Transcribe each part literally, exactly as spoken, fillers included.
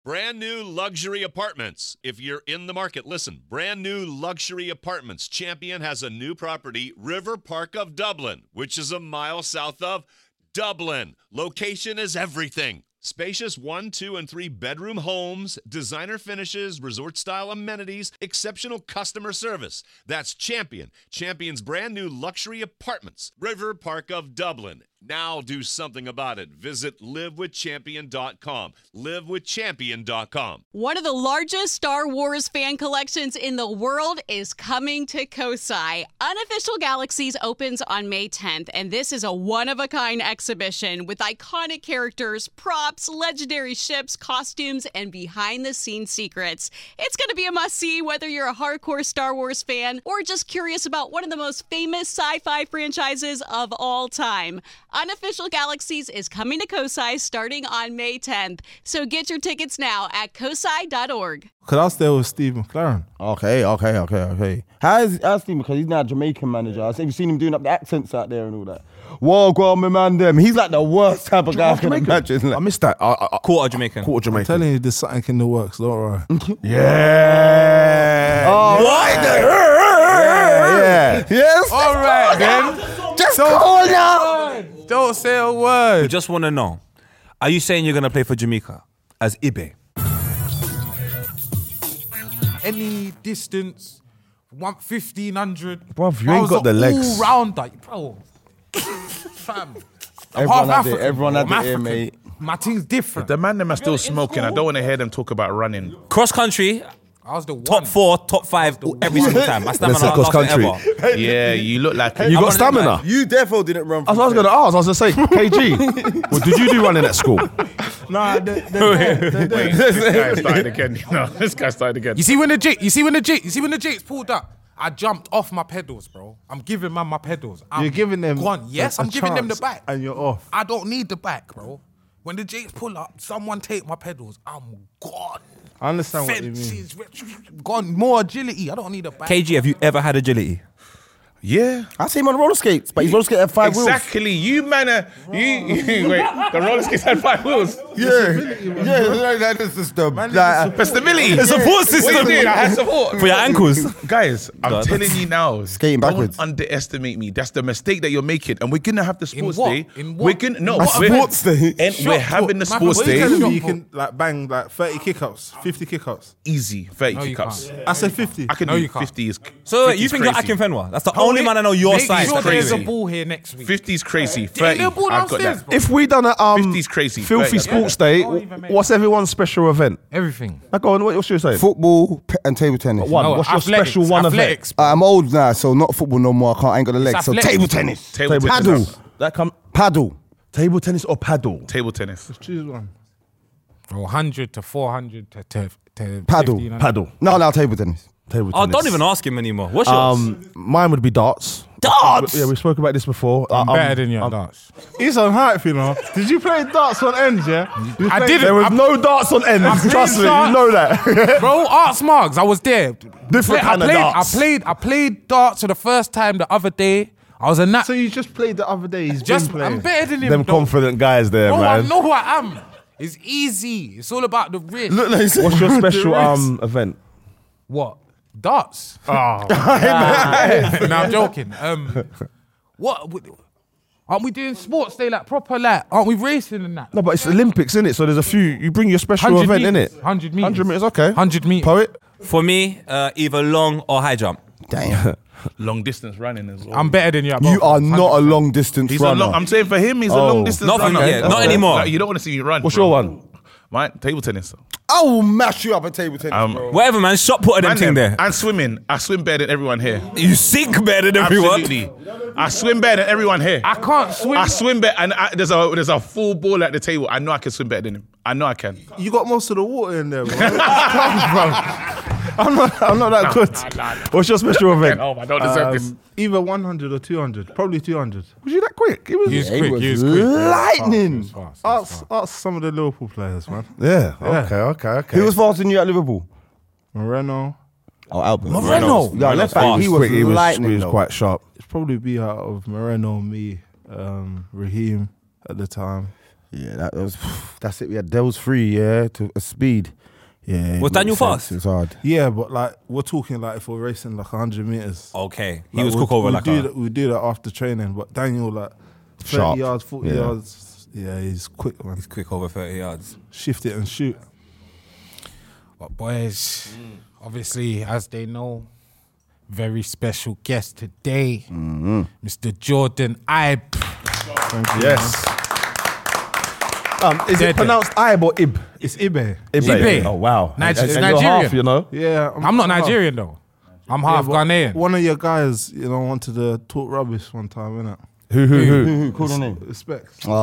Brand new luxury apartments. If you're in the market, listen. Brand new luxury apartments. Champion has a new property, River Park of Dublin, which is a mile south of Dublin. Location is everything. Spacious one, two, and three bedroom homes, designer finishes, resort-style amenities, exceptional customer service. That's Champion. Champion's brand new luxury apartments. River Park of Dublin. Now do something about it. Visit live with champion dot com. live with champion dot com. One of the largest Star Wars fan collections in the world is coming to Kosai. Unofficial Galaxies opens on May tenth, and this is a one-of-a-kind exhibition with iconic characters, props, legendary ships, costumes, and behind-the-scenes secrets. It's going to be a must-see whether you're a hardcore Star Wars fan or just curious about one of the most famous sci-fi franchises of all time. Unofficial Galaxies is coming to Kosai starting on May tenth. So get your tickets now at kosai dot org. Because I was there with Steve McLaren. Okay, okay, okay, okay. How is, how's Steve? Because he's now a Jamaican manager. I think you've seen him doing up the accents out there and all that. Whoa, go on, my man, them. He's like the worst type of guy I can imagine. I missed that. I, I, I, Quarter Jamaican. Quarter Jamaican. I'm telling you, there's something in the works. Don't worry. Yeah. Oh, what? Yeah, yeah. Yes. All right, then. Just call now. Don't say a word. We just want to know, are you saying you're going to play for Jamaica as Ibe? Any distance, one fifteen hundred. Bruv, you ain't got the legs. All rounder, bro. Fam. I'm Everyone half had it. African, Everyone bro. had I'm it here, African. mate. My team's different. The man them are still smoking. I don't want to hear them talk about running. Cross country, I was the one. top four, top five every single time. My stamina Let's say cross lasted country. ever. Yeah, you look like it. You I'm got running stamina? like- You defo didn't run. That's what I was going to ask. I was going to say, K G, well, did you do running at school? Nah, they, they, they, they, This guy started again. You know, this guy started again. You see when the Jake, you see when the Jake, you see when the Jake's pulled up. I jumped off my pedals, bro. I'm giving man my pedals. I'm You're giving them gone. Yes, a- a I'm giving them the chance back. and you're off. I don't need the back, bro. When the Jakes pull up, someone take my pedals. I'm gone. I understand what you mean. Fences, gone. More agility. I don't need a back. K G, have you ever had agility? Yeah. I see him on roller skates, but he's roller skating at five wheels. Exactly. You man are, you, you wait, the roller skates had five wheels. Yeah, yeah, that is just the like, The stability. The support What system. you doing? I had support. For your ankles. Guys, I'm God. telling you now, Skating backwards. Don't underestimate me. That's the mistake that you're making. And we're gonna have the sports what? day. In what? We're gonna no A we're- sports day? And Shot we're having the put. sports What are you day. telling Tell me me you can like bang like thirty kick-ups, fifty kick-ups. Easy, thirty No, you kick-ups. can't. I said fifty. I can No, do you can't. fifty is So fifty you is think you're crazy. Akin Fenwa? That's the only man I know your Make size. sure that there's crazy. a ball here next week. fifty is crazy. Yeah, thirty, the ball I've got downstairs, that. bro. If we done a um, fifty is crazy. filthy thirty, sports day, Don't even make what's everyone's special event? Everything. Like, go on, what- what's your say? football pe- and table tennis. One. No, What's your athletics, special one athletics. Uh, I'm old now, so not football no more. I can't. I ain't got the legs. So athletics. table tennis, Table tennis. paddle, That come paddle. table tennis or paddle? Table tennis. Choose one. From one hundred to four hundred to, to, to Paddle. fifteen hundred. Paddle. No, no, table tennis. Table Oh, tennis. don't even ask him anymore. What's yours? Um, mine would be darts. Darts? Yeah, we spoke about this before. I'm Uh, better um, than you at um, darts. He's on hype, you know. Did you play darts on ends, yeah? You I played- didn't. There was I- no darts on ends. I played Trust me, you darts. know that. Bro, Arts Marks, I was there. Different I kind of played, darts. I played, I played darts for the first time the other day. I was a nat. So you just played the other day. He's Just, been playing. I'm better than him. Them though. confident guys there, Bro, I man. know who I am. It's easy. It's all about the wrist. Look like What's your special the wrist. um event? What? Darts. Oh, no, I'm joking. Um, what? Aren't we doing sports day like proper like? Aren't we racing and that? no, but it's Olympics, innit? So there's a few. You bring your special one hundred event, meters. innit? one hundred meters. one hundred meters, okay. one hundred meters. Poet? For me, uh, either long or high jump. Damn. Long distance running as well. I'm better than you. At You both. are not a long distance He's a runner. long, I'm saying for him, he's a Oh. long distance Not for runner. me, yeah, not anymore. Like, you don't want to see me run. What's bro. your one? Mine, table tennis. I will mash you up at table tennis, Um, bro. Whatever, man. Shot put them Man, thing them. there. And swimming. I swim better than everyone here. You sink better than everyone. Absolutely. I swim better than everyone here. I can't swim. I swim better, and I, there's a there's a full ball at the table. I know I can swim better than him. I know I can. You got most of the water in there, bro. Come on, bro. I'm not, I'm not that good. What's your special event? Oh, I don't deserve this. Either one hundred or two hundred. Probably two hundred. Was you that quick? It was. He was he quick. was He was quick. He was fast, lightning. he was fast, he was Ask, fast. ask some of the Liverpool players, man. Yeah. Okay. Okay. Okay. Who was faster than you at Liverpool? Moreno? Oh, Albert. Moreno. Yeah, left back. fast. He was quick. He was, lightning. he was though. quite sharp. It's probably be out of Moreno, me, um, Raheem at the time. Yeah, that was. That's it. We had Dells three. Yeah, to a speed. Yeah. Was it Daniel makes sense. fast? It was hard. Yeah, but like we're talking like if we're racing like one hundred meters. Okay, he Like, was we'll- cook over we'll like do a. that, we do that after training, but Daniel like thirty Sharp. yards, forty Yeah. yards. Yeah, he's quick, man. He's quick over thirty yards. Shift it and shoot. But boys, obviously, as they know, very special guest today, Mister Jordan Ibe. Yes. Um, is Dead, it pronounced Ibe or Ib? It's Ibe. Ibe. Oh wow. Niger- And- and Nigerian. You're half, you know. Yeah, I'm not Nigerian though. I'm half but Ghanaian. One of your guys, you know, wanted to talk rubbish one time, innit? Who who who? Who, who called the name? Respect. Oh.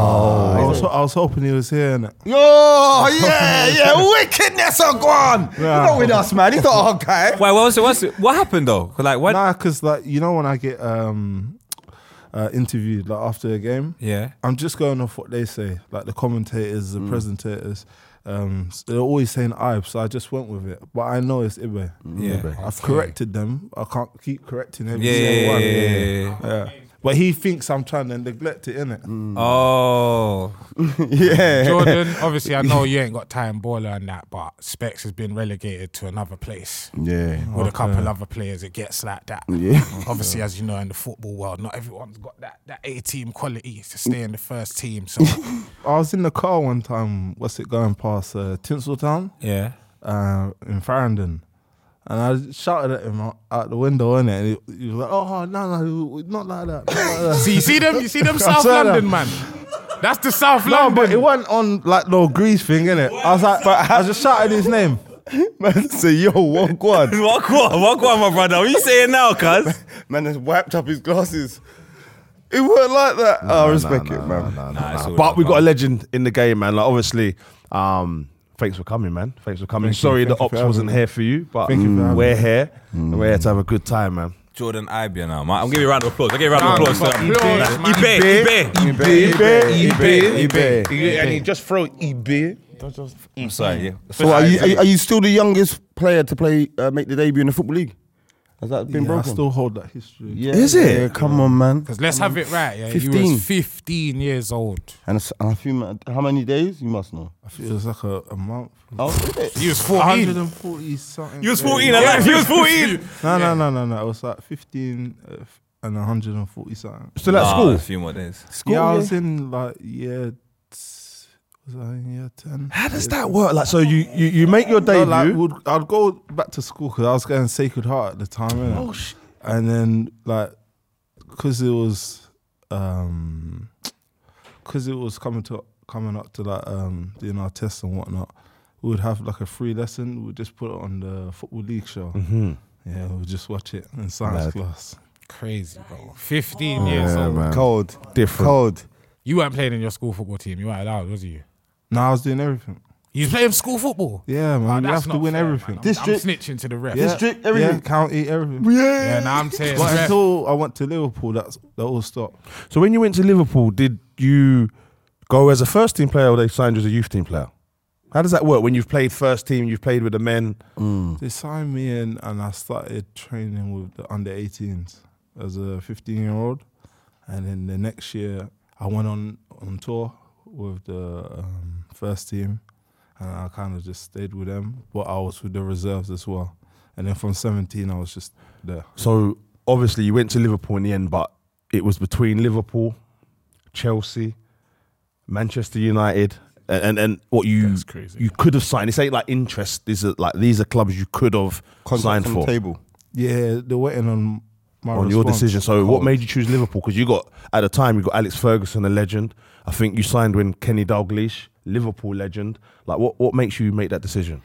I was, I was hoping he was here, innit? Yo, yeah, yeah, wickedness are gone. He's not with us, man. He's not our guy. Wait, what was it? What's it? What happened though? 'Cause, Like what? Nah, because like you know when I get um uh, interviewed like after a game, Yeah. I'm just going off what they say, like the commentators, the presentators. Um, s- they're always saying Ibe, so I just went with it. But I know it's Ibe. Yeah. I've corrected them. I can't keep correcting every Yeah, single yeah, one. yeah, yeah, yeah. Yeah. But he thinks I'm trying to neglect it, innit? Oh. Yeah. Jordan, obviously, I know you ain't got time baller and that, but Specs has been relegated to another place Yeah. with a couple other players. It gets like that. Yeah. Obviously, as you know, in the football world, not everyone's got that that A team quality to stay in the first team. So I was in the car one time, what's it, going past uh, Tinseltown Yeah. uh, in Farringdon. And I shouted at him out, out the window, innit? And he, he was like, oh, no, no, not like that. Not like that. see, you see them, you see them South swear London man. That's the South No, London. but it wasn't on like no grease thing, innit? I was like, but I just shouted his name. Man, say, yo, what God? What one? What one, my brother? What are you saying now, cuz? Man has wiped up his glasses. It weren't like that. I respect it, man. Nah, it's all But we right, got a legend in the game, man. Like obviously, um, thanks for coming, man. Thanks for coming. Thank you, Sorry thank the you for ops wasn't having me. here for you, but Thank you for having we're me. here. And we're here to have a good time, man. Jordan Ibe now. man. I'm giving you a round of applause. I'll give you a round of Round applause. of for that. applause, man. Ibe, Ibe. Ibe, Ibe, Ibe, Ibe. And he just throw Ibe. I'm sorry, yeah. So are you, are you- are you still the youngest player to play, uh, make the debut in the Football League? Has that been Yeah, I broken? still hold that history. Yeah, Is it? Yeah, come on, man. Because let's have it right. Yeah, he fifteen. was fifteen years old. And, it's- and I feel, how many days? You must know. I feel it was like a, a month. Oh, is it? He was one fourteen. hundred forty something. You was fourteen, I like you was fourteen. No, no, no, no, no. It was like fifteen uh, f- and one hundred forty something. Still at Nah, school. a few more days. yeah, I yeah. was in like year. t- Was I in year ten? How does that work? Like, so you you, you make your No, debut. like, would, I'd go back to school because I was going Sacred Heart at the time, innit? oh shit. And then like, because it was, um, because it was coming to coming up to like um doing our tests and whatnot, we would have like a free lesson. We'd just put it on the Football League show. Mm-hmm. Yeah, we'd just watch it in science Mad. class. Crazy, bro. fifteen years Yeah, old. man. Cold. Different. Cold. You weren't playing in your school football team. You weren't allowed, was you? No, I was doing everything. You was playing school football. Yeah, man, you Oh, that's have to not win fair, everything. man. I'm, I'm District. snitching to the ref. Yeah, District, everything. yeah, county, everything. Yeah, now I'm saying. But ref. until I went to Liverpool, that's that all stopped. So when you went to Liverpool, did you go as a first team player or they signed you as a youth team player? How does that work when you've played first team, you've played with the men? They signed me in, and I started training with the under eighteens as a fifteen year old, and then the next year I went on on tour with the um, first team, and I kind of just stayed with them. But I was with the reserves as well, and then from seventeen I was just there. So obviously you went to Liverpool in the end, but it was between Liverpool, Chelsea, Manchester United, and and, and what you That's crazy. you could have signed. This ain't like interest. These are like these are clubs you could have Contract signed on for the table. Yeah, they're waiting on my on your response. decision. So what made you choose Liverpool? Because you got at the time you got Alex Ferguson, a legend. I think you signed when Kenny Dalglish, Liverpool legend. Like what what makes you make that decision?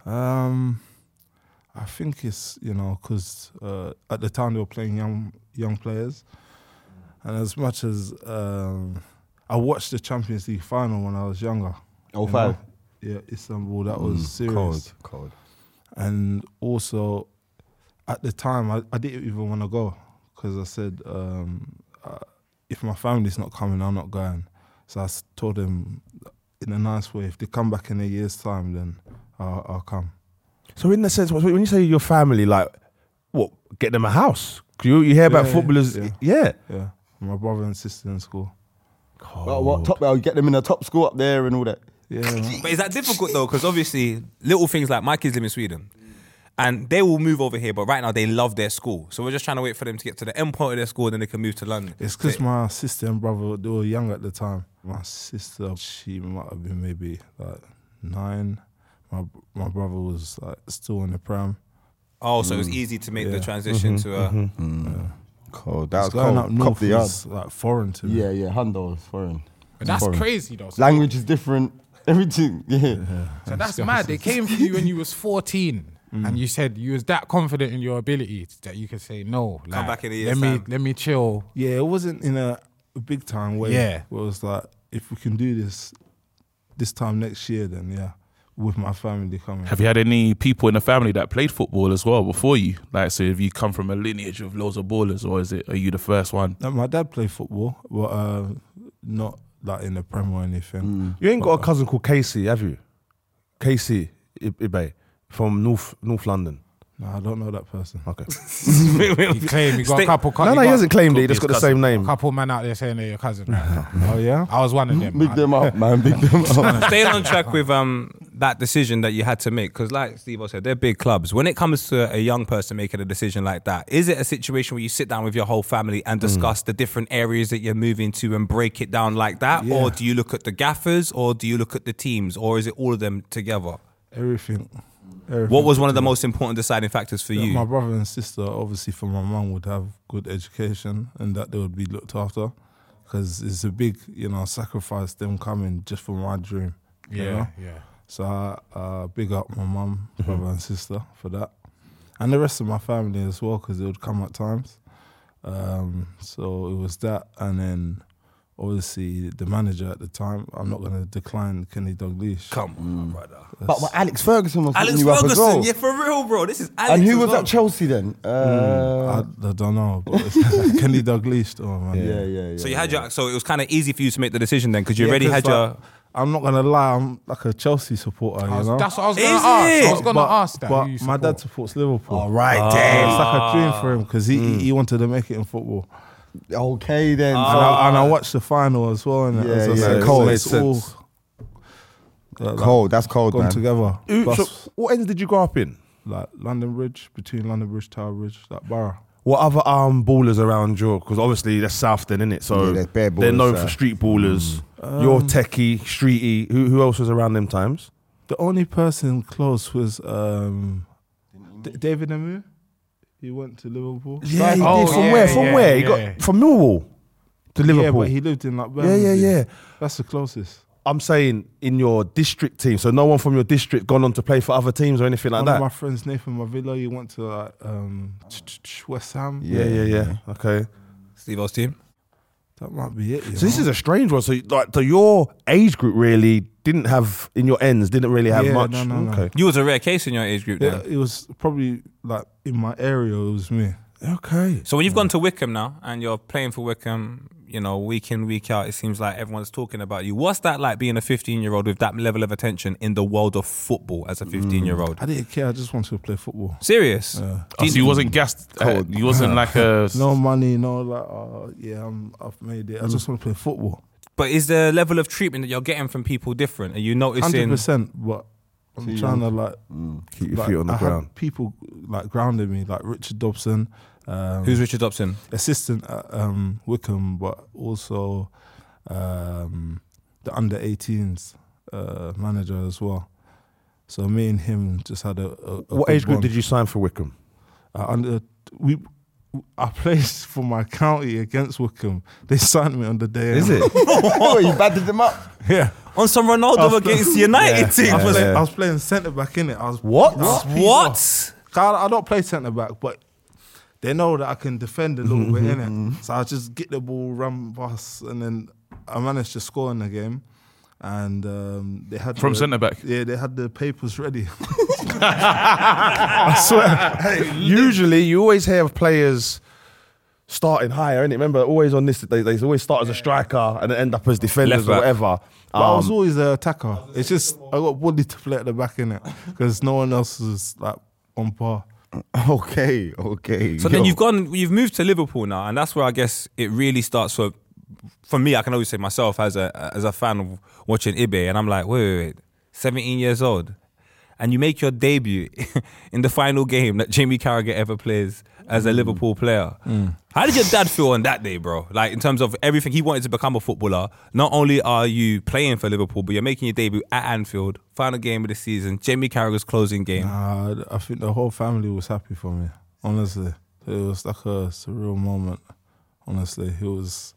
Um, I think it's you know because uh, at the time they were playing young young players, and as much as um, I watched the Champions League final when I was younger. Oh, you five. know? Yeah, Istanbul. That was serious. Cold. Cold. And also, at the time, I, I didn't even want to go because I said, um, uh, if my family's not coming, I'm not going. So I s- told them in a nice way, if they come back in a year's time, then I'll, I'll come. So in the sense, when you say your family, like what, get them a house? 'Cause You, you hear about Yeah, footballers, yeah. yeah. Yeah, my brother and sister in school. Well, what top? I'll get them in the top school up there and all that. Yeah, man. But is that difficult though? Because obviously, little things like my kids live in Sweden, and they will move over here. But right now, they love their school, so we're just trying to wait for them to get to the end point of their school, and then they can move to London. It's because my sister and brother, they were young at the time. My sister, she might have been maybe like nine. My my brother was like still in the pram. Oh, so it was easy to make the Yeah. transition to a. Cold. That was Going cold. up north Cop the yard. is like foreign to me. Yeah, yeah. Hundo is foreign. But that's Foreign. crazy though. So, Language is different. Everything. Yeah. so that's mad. They came for you when you was fourteen. And you said you was that confident in your ability that you could say no. Like, back in a let year's me time. let me chill. Yeah, it wasn't in a, a big time way. Yeah. Where it was like, if we can do this this time next year, then yeah, with my family coming. Have you had any people in the family that played football as well before you? Like, so have you come from a lineage of loads of ballers, or is it, are you the first one? Like, my dad played football, but uh, not like in the Prem or anything. You ain't got a cousin called Casey, have you? Casey I- Ibe from North North London. No, I don't know that person. Okay. He claimed he got Stay- a couple. No, no, he hasn't claimed it. He Could be just got his the same A name. couple man out there saying they're your cousin right now. Oh yeah. I was one of them. Big man. them up, man. Big them up. Staying on track with um that decision that you had to make, because like Steve said, they're big clubs. When it comes to a young person making a decision like that, is it a situation where you sit down with your whole family and discuss the different areas that you're moving to and break it down like that? Yeah. Or do you look at the gaffers, or do you look at the teams, or is it all of them together? Everything. Everything. What was one of the most important deciding factors for Yeah, you? My brother and sister, obviously, for my mum, would have good education and that they would be looked after, because it's a big, you know, sacrifice them coming just for my dream. you Yeah, know? yeah. So I uh, big up my mum, brother and sister for that, and the rest of my family as well, because they would come at times. Um, so it was that, and then obviously the manager at the time. I'm not going to decline Kenny Dalglish. Come on, brother. But, but Alex Ferguson was Alex picking you up as well. Ferguson, yeah, for real, bro. This is Alex. And who as was well. at Chelsea then? Uh, I, I don't know, but it's Kenny Dalglish, though, man. yeah, yeah, yeah. So you had your, so it was kind of easy for you to make the decision then, because you Yeah, already 'cause, had like, your. I'm not gonna lie, I'm like a Chelsea supporter, you I was- know. That's what I was Is going to ask. I it? was going to but, ask that. But who you my dad support. supports Liverpool. All right, So damn. it's like a dream for him because he, he he wanted to make it in football, Okay then. and, so- I, and I watched the final as well. And Yeah, as I yeah, said, it cold. made It's all sense. uh, like, cold. That's cold, gone man. together. Who- Plus, so what ends did you grow up in? like London Bridge, between London Bridge, Tower Bridge, like Borough. What other um ballers around your? Because obviously they're South then, innit? So Yeah, there's bare they're ballers, known uh, for street ballers. You're techie, streety. Who who else was around them times? The only person close was um, D- David Amu. He went to Liverpool. Yeah, he Oh, did. From yeah, where? From yeah, where? He yeah. got from Millwall to Yeah, Liverpool. but he lived in like yeah, Birmingham. yeah, yeah. That's the closest. I'm saying in your district team. So no one from your district gone on to play for other teams or anything like One that. of my friends, Nathan Mavilla, he went to like um, West Ham. yeah, yeah, yeah. Okay. Steve-O's team. That might be it. You So this know? is a strange one. So like, so your age group really didn't have in your ends didn't really have Yeah, much. no, no, no. okay. You was a rare case in your age group Yeah, then. it was probably like in my area. It was me. Okay. So when you've gone to Wickham now and you're playing for Wickham, you know, week in, week out, it seems like everyone's talking about you. What's that like being a fifteen-year-old with that level of attention in the world of football as a fifteen-year-old? I didn't care. I just wanted to play football. Serious? Oh, so you wasn't gassed. Uh, you wasn't like a. No money, no like. Oh yeah, I'm, I've made it. I just want to play football. But is the level of treatment that you're getting from people different? Are you Hundred noticing? percent. But I'm trying to like Keep your like, feet on the I ground. had people like grounding me, like Richard Dobson. Um, Who's Richard Dobson? assistant at um, Wickham, but also um, the under eighteens uh, manager as well. So me and him just had a. a, a What good age group bond. did you sign for Wickham? Uh, under we, I played for my county against Wickham. They signed me on the day. Is it? Oh, you battered them up. Yeah. On some Ronaldo I was against playing- United I team. was, playing, yeah. I was playing centre back in it. I was What? I was peed What? off. I, I don't play centre back, but they know that I can defend a little bit in it. So I just get the ball, run past, and then I managed to score in the game. And um, they had From the- centre back? Yeah, they had the papers ready. I swear. Usually, you always have players starting higher, innit? Remember, always on this, they, they always start as a striker and then end up as defenders Left or back. whatever. But I was Um, always an attacker. It's just I got bullied to play at the back in it because no one else was like on par. Okay, okay. So Yo. then you've gone, you've moved to Liverpool now, and that's where I guess it really starts for for me, I can always say myself as a as a fan of watching Ibe, and I'm like, wait, wait, wait, seventeen years old, and you make your debut in the final game that Jamie Carragher ever plays as a Liverpool player. Mm. How did your dad feel on that day, bro? Like, in terms of everything, he wanted to become a footballer. Not only are you playing for Liverpool, but you're making your debut at Anfield, final game of the season, Jamie Carragher's closing game. Nah, I think the whole family was happy for me, honestly. It was like a surreal moment, honestly. It was,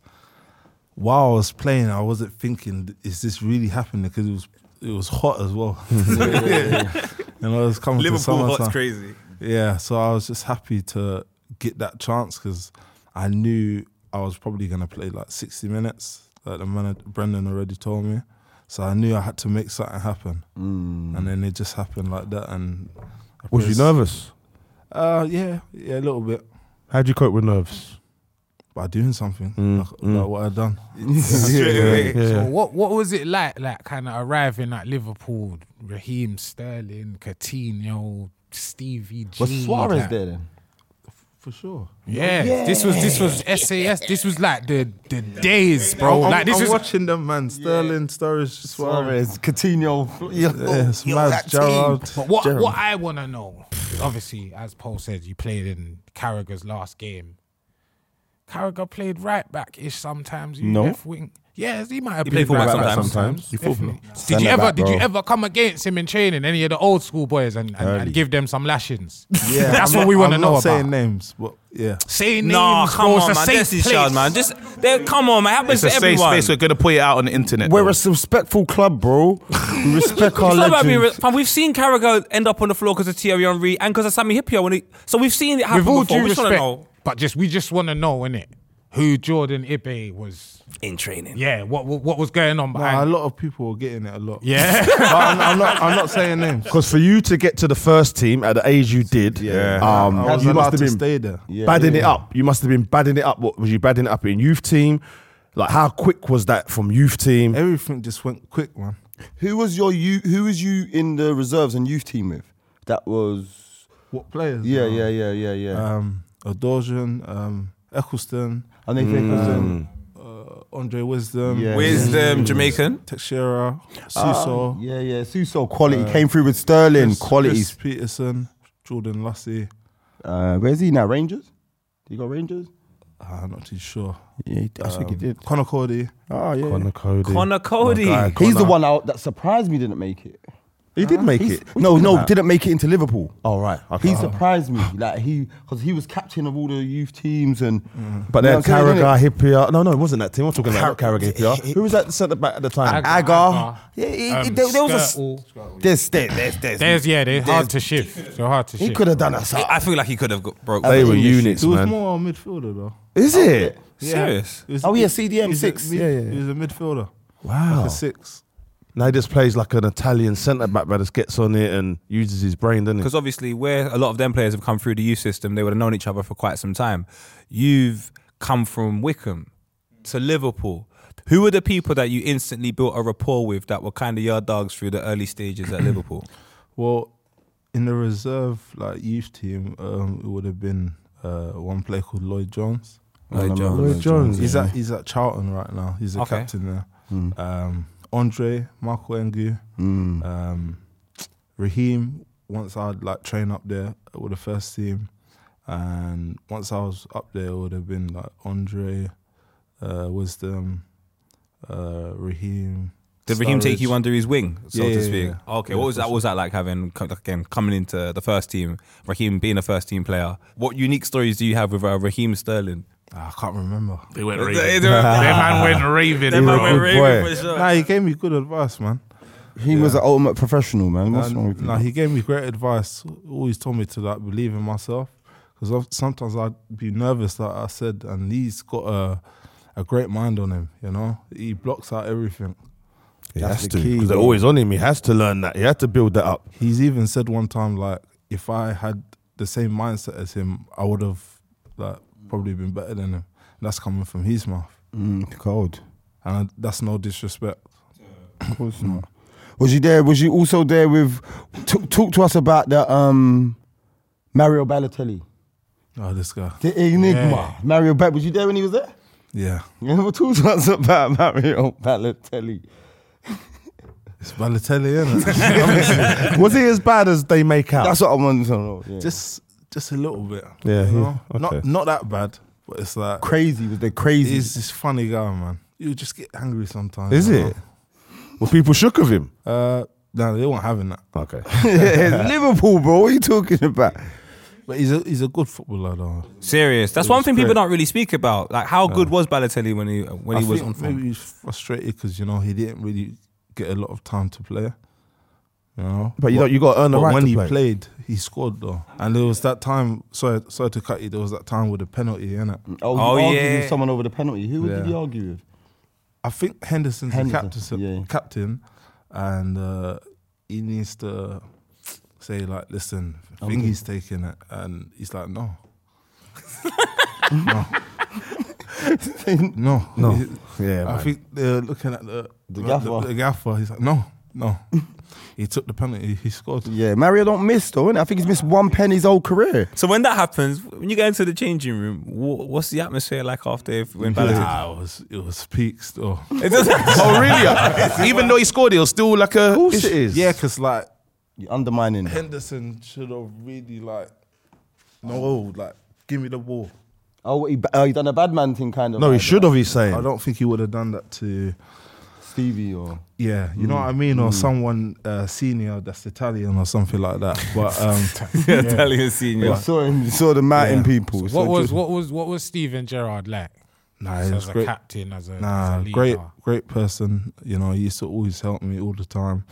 while I was playing, I wasn't thinking, is this really happening? Because it was it was hot as well. yeah, yeah, yeah. You know, it was coming Liverpool to summertime. hot's crazy. Yeah, so I was just happy to get that chance because I knew I was probably going to play like sixty minutes, like the man Brendan already told me. So I knew I had to make something happen. Mm. And then it just happened like that. And I Was you nervous? Uh, yeah, yeah, a little bit. How'd you cope with nerves? By doing something, Mm, like, mm. like what I'd done. Straight away. Yeah. So what what was it like, like kind of arriving at Liverpool, Raheem Sterling, Coutinho, Stevie G? Was Suarez like, there then? For sure. Yeah, this was this was S A S. This was like the the days, bro. I'm, like this I'm was watching them, man. Sterling, Sturridge, Suarez. Suarez, Coutinho. Yeah, Smaz, Gerrard. But what Gerrard. what I want to know, obviously, as Paul said, you played in Carragher's last game. Carragher played right back ish sometimes. You No. left wing. Yes, he might have He played played right fullback back sometimes. sometimes. He fullback. Definitely. Did Centre you ever back, did you bro. ever come against him in training? Any of the old school boys and, and, and Early. give them some lashings? Yeah, That's I'm what not- we want to I'm know not about. saying names, but yeah. Say names, Nah, come bro. It's on, a man. safe Destiny's place. Child, man. Just, they- come on, man. It happens It's a to safe everyone. space. We're gonna put it out on the internet. We're though. a respectful club, bro. We respect our It's not about being legends. re- fam, we've seen Carragher end up on the floor because of Thierry Henry and because of Sami Hyypiä. When he, so we've seen it happen With all before. due We just want to respect, know but just we just want to know, innit, who Jordan Ibe was. in training. Yeah, what what, what was going on Nah, behind? a lot of people were getting it a lot. Yeah. But I'm, I'm not. I'm not saying names. Because for you to get to the first team at the age you did, Yeah. um, I was you allowed must have to been stay there. Yeah, badding yeah. it up. You must have been badding it up. What was you badding it up in youth team? Like how quick was that from youth team? Everything just went quick, man. Who was your you? Who was you in the reserves and youth team with? That was What players? yeah, uh, yeah, yeah, yeah, yeah. Um, Adorjan, um, Eccleston, and they think um, uh, Andre Wisdom, Yeah. Wisdom, Jamaican. Texera, Ah, Suso, yeah, yeah. Suso quality came through with Sterling Chris- qualities. Chris Peterson, Jordan Lassie. Uh, where's he now? Rangers? Did he go Rangers? Uh, I'm not too sure. Yeah, he- I think he did. Connor Cody. Oh yeah. Connor Cody. Connor Cody. My guy, He's the Connor. one out that surprised me didn't make it. He did make He's- it. No, no, about? didn't make it into Liverpool. Oh right. Okay. He surprised me, like he, because he was captain of all the youth teams and. But You know then what I'm saying, Carragher, Hyypiä. No, no, it wasn't that team. I'm talking about not Carragher, Hyypiä. Who was that centre back at the time? Agar. Agar. Yeah, he, he- Um, there, there was a. Skirtle. There's, there, there's, there's, There's yeah, they're hard to shift. They're hard to He shift. could have done us. I feel like he could have got broke. They were English. units, He was man. more a midfielder though. Is it? Serious? He was- Oh, yeah, he- C D M he's a six. mid- Yeah, yeah, yeah. He was a midfielder. Wow. Like a six. Now he just plays like an Italian centre back, but just gets on it and uses his brain, doesn't he? Because obviously, where a lot of them players have come through the youth system, they would have known each other for quite some time. You've come from Wickham to Liverpool. Who were the people that you instantly built a rapport with that were kind of your dogs through the early stages at Liverpool? Well, in the reserve like youth team, um, it would have been uh, one player called Lloyd Jones. Lloyd Jones. Lloyd Jones. He's at he's at Charlton right now. He's the Okay. captain there. Mm. Um, Andre, Marco Engu, Mm. um, Raheem. Once I'd like train up there with the first team, and once I was up there, it would have been like Andre, uh, Wisdom, uh, Raheem. Did Raheem take Sturridge. you under his wing, so Yeah, to yeah, speak? yeah. Okay, Yeah, what was for that? What was that like having co- again coming into the first team? Raheem being a first team player. What unique stories do you have with uh, Raheem Sterling? Ah, I can't remember. They went They- raving. they- That man went raving. Them man a went good raving boy. for sure. Nah, he gave me good advice, man. He was an ultimate professional, man. What's wrong Nah, with you? nah, he gave me great advice. Always told me to like believe in myself, because sometimes I'd be nervous, like I said, and he's got a a great mind on him. You know, he blocks out everything. He That's has the to, key, because they're bro. always on him. He has to learn that. He had to build that up. He's even said one time, like, if I had the same mindset as him, I would have like probably been better than him. That's coming from his mouth, Mm, cold. and that's no disrespect. Of course not. Was you there? Was you also there with? Talk, talk to us about the um, Mario Balotelli, Oh, this guy. the enigma. Yeah. Mario Balotelli. Was you there when he was there? Yeah. You never talked about about Mario Balotelli. It's Balotelli, isn't it? Was he as bad as they make out? That's what I want to know. Yeah. just just a little bit. Yeah, you know? yeah, okay. Not not that bad, but it's like Crazy, was they crazy? he's this funny guy, man. You just get angry sometimes. Is you it? Were people shook of him? know? Uh, no, they weren't having that. Okay. It's Liverpool, bro. What are you talking about? But he's a he's a good footballer, though. Serious. That's It one was thing people great. don't really speak about. Like, how good was Balotelli when he when I he was think on form? maybe he's frustrated because you know he didn't really get a lot of time to play. You know, But you got you got to earn the but right when to he play. played, he scored though. And there was that time. Sorry, sorry to cut you. There was that time with the penalty, innit? Oh, Oh, he argued yeah. with someone over the penalty. Who Yeah. did he argue with? I think Henderson's Henderson, the captain, yeah. captain, and uh, he needs to say like, "Listen, I think Okay. he's taking it," and he's like, "No, no, no, No. He- Yeah, I man. think they're looking at the The the, gaffer. the gaffer. He's like, "No, no." He took the penalty. He scored. Yeah, Mario don't miss though, innit? I think he's missed one pen his whole career. So when that happens, when you go into the changing room, wha- what's the atmosphere like after if, when Balotelli? Nah, it was it was peak still. It doesn't. Oh really? Even though he scored, it was still like a. Of course it is. Yeah, because like You're undermining. Henderson should have really like, no, like give me the ball. Oh, he, oh, he done a bad man thing kind of. No, he like should that. have. He's saying. I don't think he would have done that to, Stevie or yeah, you know what I mean, or someone uh, senior that's Italian or something like that. But um, Italian senior. You saw him. You saw the mountain Yeah. people. What So was just- what was what was Steven Gerrard like? nah, as he was a great. captain, as a, Nah, as a leader. great, great person. You know, he used to always help me all the time.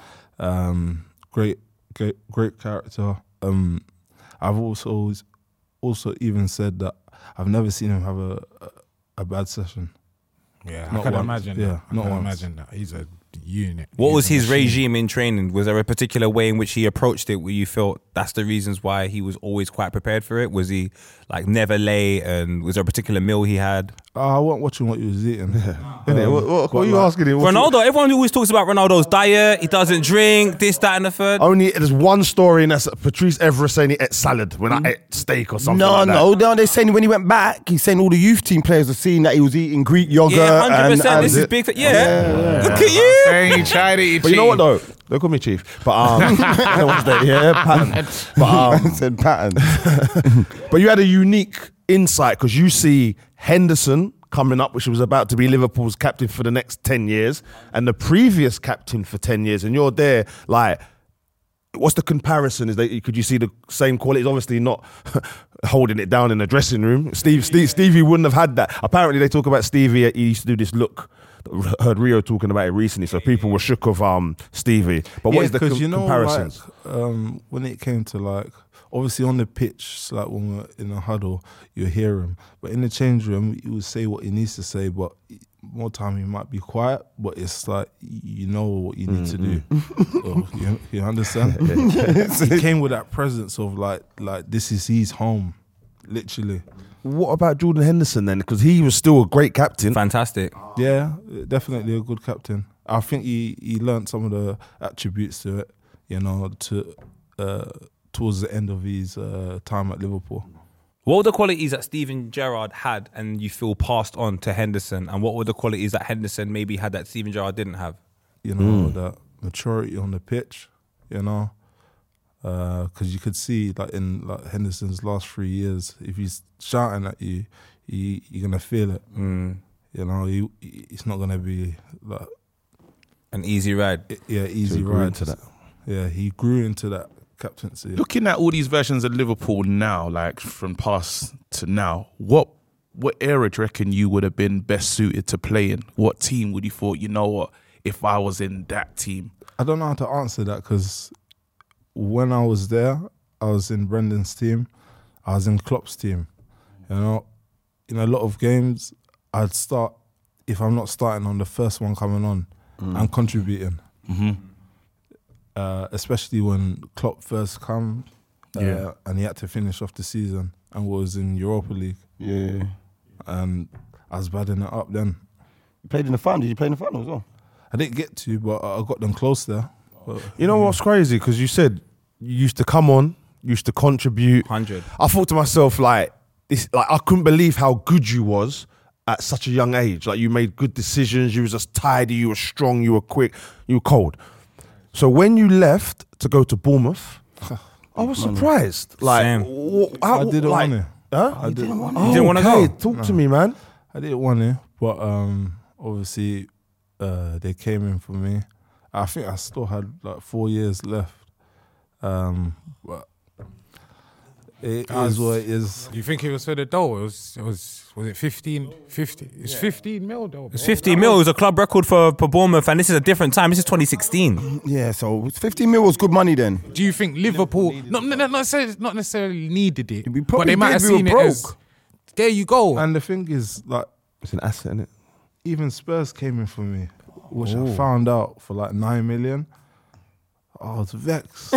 Um, great, great, great character. Um, I've also always, also even said that I've never seen him have a a, a bad session. Yeah, I Not can once. imagine. Yeah, that. I not can once. imagine that he's a unit. What He's was a his machine. regime in training? Was there a particular way in which he approached it where you felt that's the reasons why he was always quite prepared for it? Was he like never late, and was there a particular meal he had? Uh, I wasn't watching what he was eating. Innit? Um, What, what, what but are you like- asking him? What's- Ronaldo, everyone always talks about Ronaldo's diet. He doesn't drink, this, that, and the third. Only there's one story, and that's Patrice Evra saying he ate salad when I ate steak or something. No, like that. no, no. They're saying when he went back, he's saying all the youth team players are seeing that he was eating Greek yogurt. Yeah, hundred and, percent. and This is big. Th- yeah. Look at you. Saying he tried to eat But you know what cheese. though? Don't call me chief. But um, what's that? Yeah, pattern. But um, said pattern. But you had a unique insight because you see Henderson coming up, which was about to be Liverpool's captain for the next ten years, and the previous captain for ten years, and you're there like. What's the comparison? Is that could you see the same qualities? Obviously not holding it down in the dressing room. Steve, Steve, Stevie wouldn't have had that. Apparently they talk about Stevie. He used to do this look. Heard Rio talking about it recently, so people were shook of um Stevie. But what is the com- you know, comparisons? Like, um, when it came to like, obviously on the pitch, like when we're in a huddle, you hear him. But in the change room, he would say what he needs to say. But more time he might be quiet. But it's like you know what you need to do. So, you, you understand? He came with that presence of like, like this is his home, literally. What about Jordan Henderson then? Because he was still a great captain. Fantastic. Yeah, definitely a good captain. I think he, he learned some of the attributes to it, you know, to uh, towards the end of his uh, time at Liverpool. What were the qualities that Steven Gerrard had and you feel passed on to Henderson? And what were the qualities that Henderson maybe had that Steven Gerrard didn't have? You know, that maturity on the pitch, you know, because you could see like in like Henderson's last three years, if he's shouting at you, he, you're gonna feel it. Mm. You know, he, he- it's not gonna be like An easy ride. yeah easy he grew ride. into that. Yeah, he grew into that captaincy. Looking at all these versions of Liverpool now, like from past to now, what what era do you reckon you would have been best suited to play in? What team would you thought, you know what, if I was in that team? I don't know how to answer that because when I was there, I was in Brendan's team, I was in Klopp's team. You know, in a lot of games, I'd start, if I'm not starting on the first one coming on, I'm contributing. Mm-hmm. Uh, especially when Klopp first come uh, Yeah. and he had to finish off the season and was in Europa League. Yeah. And I was badding it up then. You played in the final. Did you play in the final as well? I didn't get to, but I got them close there. But, You know what's crazy? Because you said you used to come on, you used to contribute. one hundred. I thought to myself like this, like I couldn't believe how good you was, at such a young age. Like, you made good decisions. You was just tidy. You were strong. You were quick. You were cold. So when you left to go to Bournemouth, I was surprised. Like, Same. wh- how, I didn't like, want it. Huh? I didn't want Oh, You didn't wanna okay. go? Talk to me, man. I didn't want it, but um, obviously uh, they came in for me. I think I still had like four years left. Um, but it Guys, is what it is. Do you think it was for the dough? It was, it was, was it fifteen? fifty? It's fifteen mil though. It's fifty mil. It was a club record for, for Bournemouth, and this is a different time. This is twenty sixteen. Yeah, so fifteen mil was good money then. Do you think Liverpool, not, not, not, necessarily, not necessarily needed it, We but probably they might did, have we were seen it broke. as, there you go. And the thing is, like, It's an asset, innit? even Spurs came in for me, which I found out for like nine million. I was vexed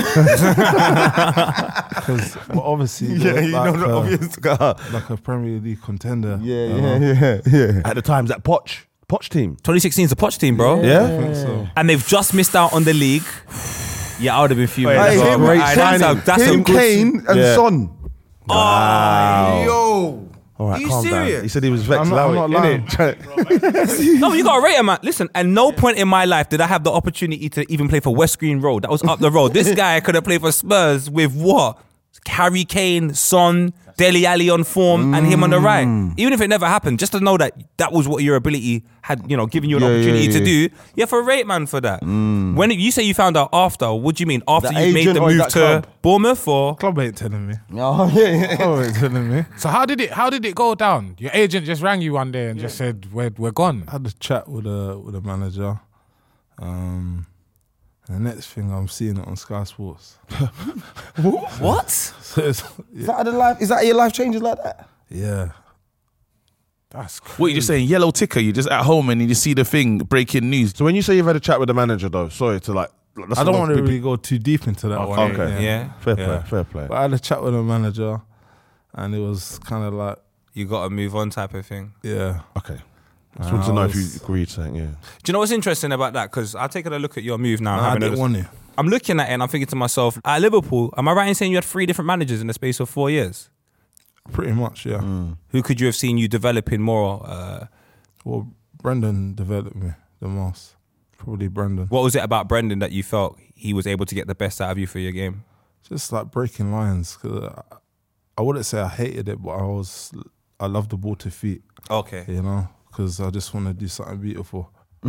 because obviously, Yeah, they're you like, know the a, obvious guy. like a Premier League contender. Yeah, you know? yeah, yeah, yeah. At the times, that Poch, Poch team. twenty sixteen is a Poch team, bro. Yeah? I think so. And they've just missed out on the league. Yeah, I would have been fuming. Hey, as well. him- Aye, that's a, that's a Him, good. Kane, and Yeah. Son. Wow. Yo. All right, Are you calm serious? down. He said he was vexed. I'm not- I'm Allow not it, lying. innit? No, you got to rate him, man. Listen, at no point in my life did I have the opportunity to even play for West Green Road. That was up the road. This guy could have played for Spurs with what? Harry Kane, Son, Dele Alli on form, and him on the right. Even if it never happened, just to know that that was what your ability had, you know, given you an Yeah, yeah, opportunity to yeah. do. Yeah, for a rate, man, for that. When you say you found out after, what do you mean? After The you made agent the or move that to club? Bournemouth, or Club ain't telling me. Oh, yeah, yeah. Club ain't telling me. So how did it? How did it go down? Your agent just rang you one day and just said, "We're we're gone." I had a chat with a with a manager. Um, and the next thing I'm seeing it on Sky Sports. what? So it's, Is that, the life, is that your life changes like that? yeah. That's crazy. What you just saying? Yellow ticker. You're just at home and you just see the thing breaking news. So when you say you've had a chat with the manager, though, sorry to like, that's I don't not want to big- really go too deep into that one. okay. Yeah. Fair Yeah. play, fair play. But I had a chat with a manager, and it was kind of like, You got to move on type of thing. yeah. Okay. I just want to I know if you was- agreed to something, yeah. Do you know what's interesting about that? Because I've taken a look at your move now. I having a didn't look- want it. I'm looking at it and I'm thinking to myself, at Liverpool, am I right in saying you had three different managers in the space of four years? Pretty much, yeah. Who could you have seen you developing more? Uh, Well, Brendan developed me the most. Probably Brendan. what was it about Brendan that you felt he was able to get the best out of you for your game? Just like breaking lines. Cause I, I wouldn't say I hated it, but I was, I love the ball to feet. Okay. You know, because I just want to do something beautiful.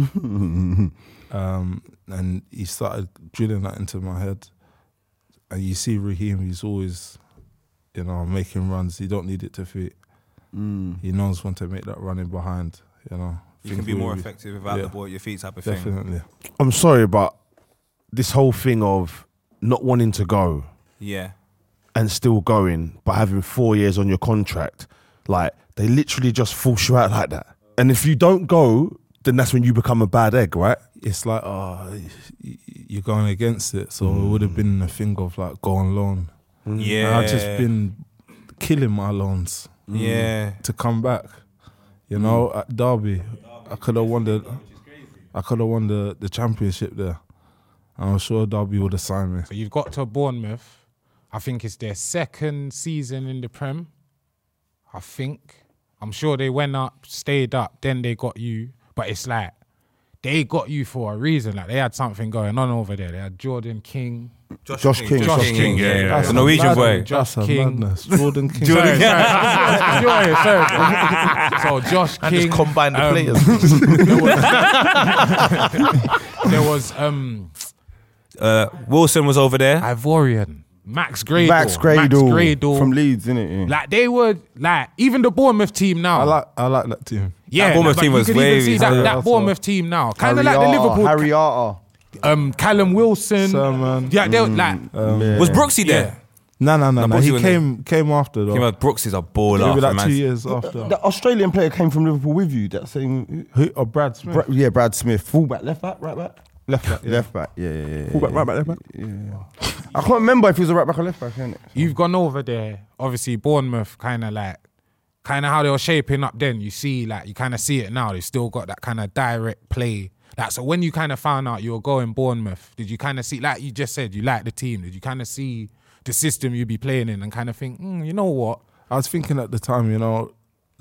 um, and he started drilling that into my head. And you see Raheem, he's always, you know, making runs. He don't need it to feet. He knows when to make that running behind. You know, You can Things be will more effective without yeah. the ball at your feet type of thing. Definitely. I'm sorry, but this whole thing of not wanting to go Yeah. and still going, but having four years on your contract, like, they literally just force you out like that. And if you don't go, then that's when you become a bad egg, right? It's like, oh, y- y- you're going against it. So it would have been a thing of like, go on loan. Yeah. And I've just been killing my loans Yeah. to come back. You know, at Derby, I could have won the, I could have won the, the championship there. And I'm sure Derby would have signed me. So you've got to Bournemouth. I think it's their second season in the Prem. I think. I'm sure they went up, stayed up, then they got you. But it's like, they got you for a reason. Like, they had something going on over there. They had Jordan King. Josh King. Josh Josh King, yeah, yeah. That's The Norwegian a boy. madness. Josh That's a King. madness. Jordan King. Jordan- Sorry, sorry, sorry. So Josh And King. just combine the um, players. There was um, Uh, Wilson was over there. Ivorian. Max Gradle. Max Gradle, Max Gradle. from Leeds, innit? Yeah. Like, they were, like, even the Bournemouth team now. I like, I like that team. Yeah, That Bournemouth like, team you was could even wavy. see that, Harry that Arter. Bournemouth team now. Kind of Harry like the Arter, Liverpool. Harry Arter. um, Callum Wilson. Sermon. Yeah, they were like, Um, Was Brooksy there? yeah. No, no, no, no. Brooksy He was came came after though. Came out, Brooks is a baller. Maybe like man. two years after. The Australian player came from Liverpool with you. That same, Who? Oh, Brad Smith. Bra- yeah, Brad Smith, fullback, left back, right back, Left back. Yeah. left back. Yeah, yeah, yeah. Fullback, yeah, right back, left back. Yeah, yeah. I can't remember if he was a right back or left back. Innit? You've gone over there. Obviously, Bournemouth kind of like, kind of how they were shaping up then. You see, like, you kind of see it now. They still got that kind of direct play. Like, so when you kind of found out you were going Bournemouth, did you kind of see, like you just said, you like the team. Did you kind of see the system you'd be playing in and kind of think, mm, you know what? I was thinking at the time, you know,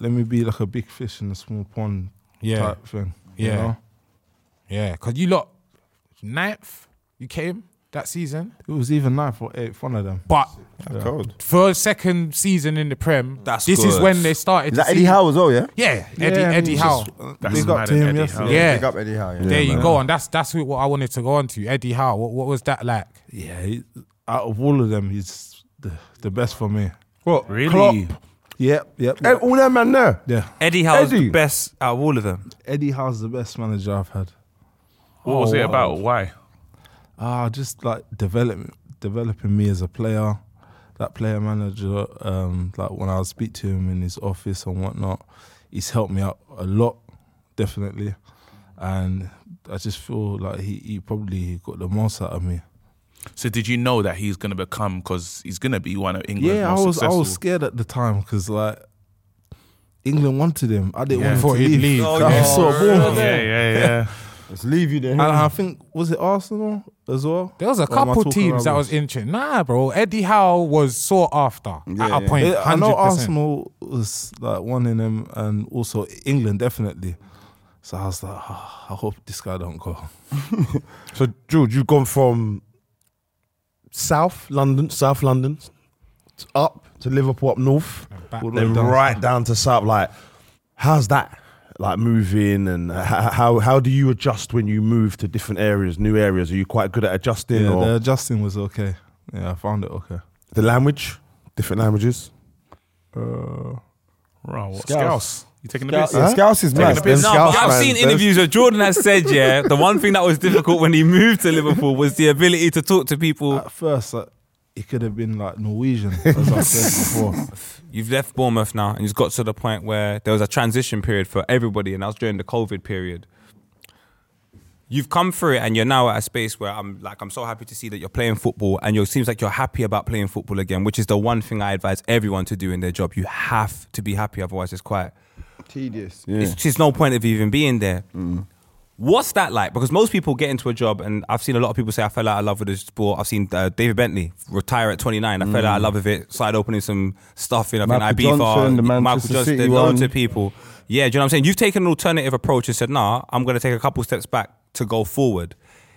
let me be like a big fish in a small pond Yeah. type thing. you Yeah. know? Yeah, because you lot, ninth, you came that season. It was even ninth or eighth, one of them. But Cold. for a second season in the Prem, That's this is good. when they started Is to that Eddie see- Howe as well, yeah? Yeah, Eddie, Yeah, I mean, Eddie it's Howe. just, uh, That's Big up mad to at him Eddie yesterday. Howe. Yeah. Big up Eddie Howe, yeah. There you man. go, and that's that's what I wanted to go on to. Eddie Howe, what, what was that like? Yeah, he, out of all of them, he's the, the best for me. What? Really? Klopp? Yep, yep. Eh, all them man there. Yeah, Eddie Howe's Eddie. the best out of all of them. Eddie Howe's the best manager I've had. What was Oh, it wow. about? Why? Ah, just like developing developing me as a player. That player manager, um, like when I speak to him in his office and whatnot, he's helped me out a lot, definitely. And I just feel like he, he probably got the most out of me. So did you know that he's going to become, because he's going to be one of England's Yeah, I most was successful? I was scared at the time because like England wanted him. I didn't Yeah. want him Thought to he'd leave. leave. I Oh, was yeah. so bored. Yeah, yeah, yeah. Let's leave you there. And I think was it Arsenal as well? There was a Or am I couple talking teams that rubbish? was interested. Nah, bro. Eddie Howe was sought after Yeah, at a yeah. point. Yeah, I know one hundred percent. Arsenal was like wanting him, and also England definitely. So I was like, "Ah, I hope this guy don't go. So, George, you've gone from South London, South London, up to Liverpool up north, back All the way then down right south. down to South. Like, how's that? Like moving, and h- how how do you adjust when you move to different areas, new areas? Are you quite good at adjusting, Yeah, or the adjusting was okay. Yeah, I found it okay. the language, different languages? Uh, Bro, what? Scouse. Scouse. You taking the Scouse, piss? yeah, Scouse is nice. the piss. Them No, Scouse I've fans, seen them- interviews where Jordan has said, yeah, the one thing that was difficult when he moved to Liverpool was the ability to talk to people. at first, like, it could have been like Norwegian, as I said before. You've left Bournemouth now, and you've got to the point where there was a transition period for everybody, and that was during the COVID period. You've come through it, and you're now at a space where I'm like, I'm so happy to see that you're playing football, and it seems like you're happy about playing football again, which is the one thing I advise everyone to do in their job. You have to be happy, otherwise it's quite. Tedious. Yeah. It's just no point of even being there. What's that like? Because most people get into a job, and I've seen a lot of people say, I fell out of love with the sport. I've seen uh, David Bentley retire at twenty-nine. I fell out of love with it. Started opening some stuff in, I think, Michael Ibiza. Johnson, the Michael Manchester Johnson, City there's loads one. of people. Yeah, do you know what I'm saying? You've taken an alternative approach and said, nah, I'm going to take a couple steps back to go forward.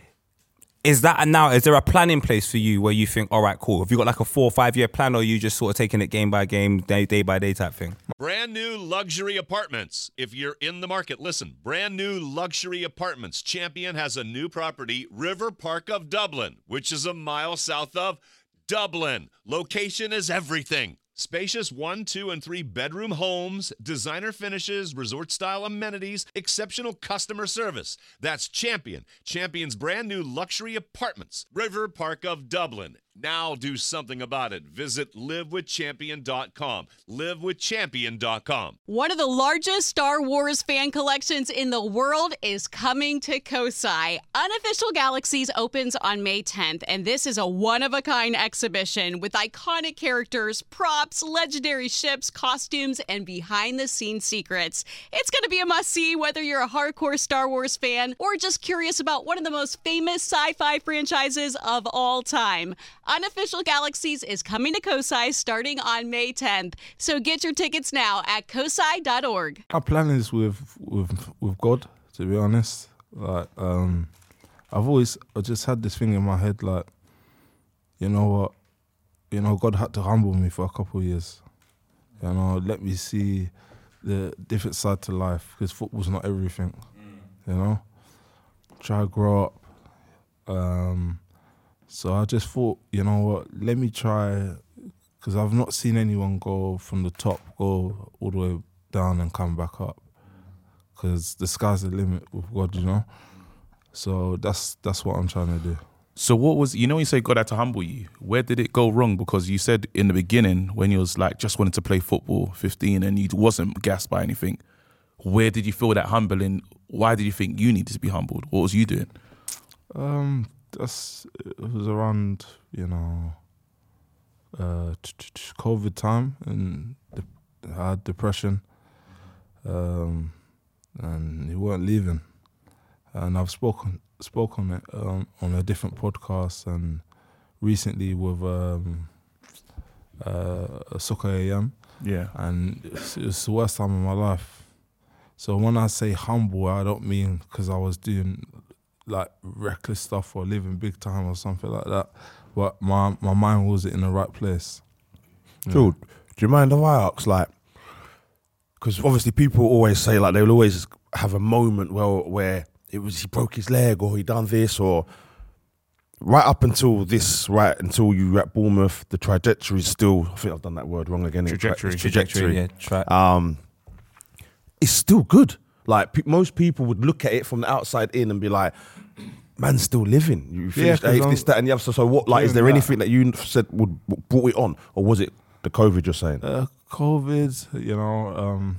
Is that a now, is there a plan in place for you where you think, all right, cool. Have you got like a four or five year plan, or are you just sort of taking it game by game, day, day by day type thing? Brand new luxury apartments. If you're in the market, listen. Brand new luxury apartments. Champion has a new property, River Park of Dublin, which is a mile south of Dublin. Location is everything. Spacious one, two, and three bedroom homes, designer finishes, resort style amenities, exceptional customer service. That's Champion. Champion's brand new luxury apartments, River Park of Dublin. Now do something about it. Visit live with champion dot com. live with champion dot com. One of the largest Star Wars fan collections in the world is coming to Kosai. Unofficial Galaxies opens on May tenth, and this is a one-of-a-kind exhibition with iconic characters, props, legendary ships, costumes, and behind-the-scenes secrets. It's going to be a must-see whether you're a hardcore Star Wars fan or just curious about one of the most famous sci-fi franchises of all time. Unofficial Galaxies is coming to Kosai starting on May tenth, so get your tickets now at kosai dot org. My plan is with with with God, to be honest. Like, um, I've always I just had this thing in my head, like, you know what, you know, God had to humble me for a couple of years. You know, let me see the different side to life, because football's not everything. You know, try to grow up. Um, so I just thought, you know what, let me try, because I've not seen anyone go from the top, go all the way down and come back up. Because the sky's the limit with God, you know. So that's that's what I'm trying to do. So what was, you know, you say God had to humble you. Where did it go wrong? Because you said in the beginning when you was like just wanted to play football, fifteen, and you wasn't gassed by anything. Where did you feel that humbling? Why did you think you needed to be humbled? What was you doing? Um, that's it was around, you know, uh, COVID time, and de- I had depression, um, and you weren't leaving. And I've spoken spoke on it um, on a different podcast, and recently with um, uh, Soccer A M. Yeah. and it's, it's the worst time of my life. So when I say humble, I don't mean because I was doing like reckless stuff or living big time or something like that. But my my mind was in the right place. Dude, do you mind if I ask, like, because obviously people always say, like, they'll always have a moment where, where it was he broke his leg or he done this, or right up until this, right until you were at Bournemouth, the trajectory is still, I think I've done that word wrong again. Trajectory. It's trajectory. Yeah, tra- Um, it's still good. Like, pe- most people would look at it from the outside in and be like, man's still living. You finished Yeah, 'cause eighth, I'm this, that, and the other. So, so what? Like, is doing there that. anything that you said would brought it on, or was it the COVID you're saying? Uh, COVID, you know, um,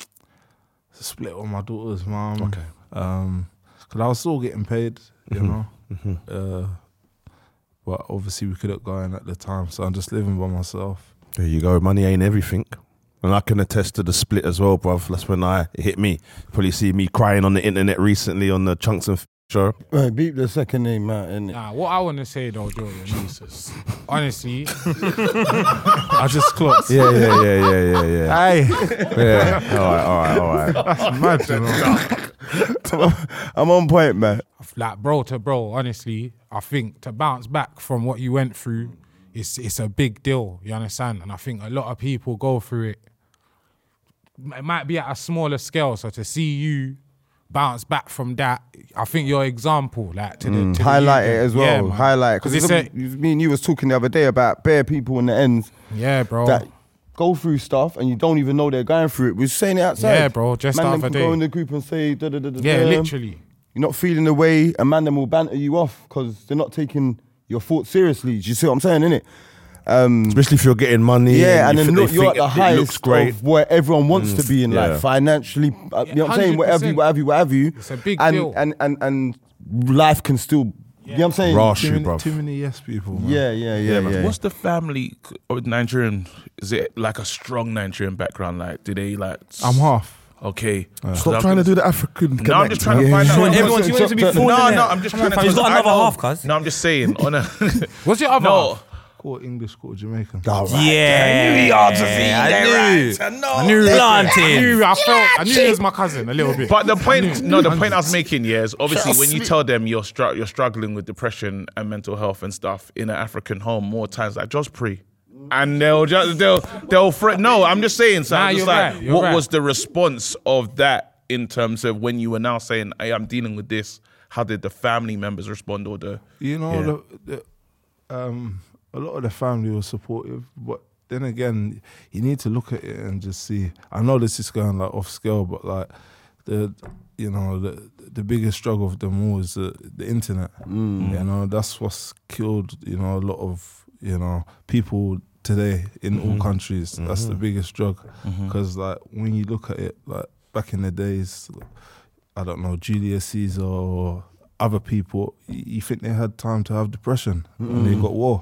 split with my daughter's mum. Okay. Um, because I was still getting paid, you Mhm. know. Mhm. Uh, but obviously we couldn't go in at the time, so I'm just living by myself. There you go. Money ain't everything. And I can attest to the split as well, bruv. That's when I it hit me. Probably see me crying on the internet recently on the Chunks and F- show. Right, beep the second name out, innit? Nah, what I want to say though, Jordan, is honestly, I just clocked. Yeah, yeah, yeah, yeah, yeah, yeah. Hey, yeah. All right, all right, all right. that's mad, you know. I'm on point, man. like bro to bro, honestly, I think to bounce back from what you went through, it's it's a big deal. You understand? And I think a lot of people go through it. It might be at a smaller scale. So to see you bounce back from that, I think your example, like to the Mm, to the highlight youth, it as yeah, well. man. highlight because because it's a me and you was talking the other day about bare people in the ends yeah, bro. that go through stuff and you don't even know they're going through it. We was saying it outside. Yeah, bro, just man the them other can go day. in the group and say da da da da. yeah, da. literally. You're not feeling the way, and man them will banter you off because they're not taking your thoughts seriously. Do you see what I'm saying, innit? Um, Especially if you're getting money. yeah, and you then thi- look, they you're think at the it- it highest looks great. of where everyone wants to be in yeah. life, financially. Uh, you know what I'm saying? one hundred Whatever, percent. whatever, whatever you. It's a big and, deal. And and and life can still. You know what I'm saying? Rush Too you, many, bruv. too many yes people, man. Yeah, yeah, yeah, yeah. What's the family of Nigerian? Is it like a strong Nigerian background? Like, do they like? I'm half. Okay. Stop trying to do the African. No, I'm just trying to connect. find out. want everyone- you want it to be full, No, innit? no, I'm just Come on, trying to. fam, he's got I another know- half, cuz. No, I'm just saying. On a, What's your other no, half? Quarter English, quarter Jamaican. All right. Yeah, I knew he ought to see. I knew. I knew, I Planting. knew, I felt, I knew he was my cousin a little bit. but the point, no, the point I was making, yeah, is obviously when you tell them you're str- you're struggling with depression and mental health and stuff in an African home, more times like just pray, and they'll just they'll they'll fret. No, I'm just saying. So Nah, I'm just you're like, right, you're what right. was the response of that in terms of when you were now saying, "Hey, I'm dealing with this"? How did the family members respond, or the You know, Yeah. the, the, um, a lot of the family was supportive, but then again, you need to look at it and just see. I know this is going like off scale, but like the, you know, the the biggest struggle of them all is the, the internet. You know, that's what's killed. You know, a lot of you know people today in all countries. That's the biggest drug because like when you look at it, like back in the days, I don't know, Julius Caesar or other people, y- you think they had time to have depression and they got war.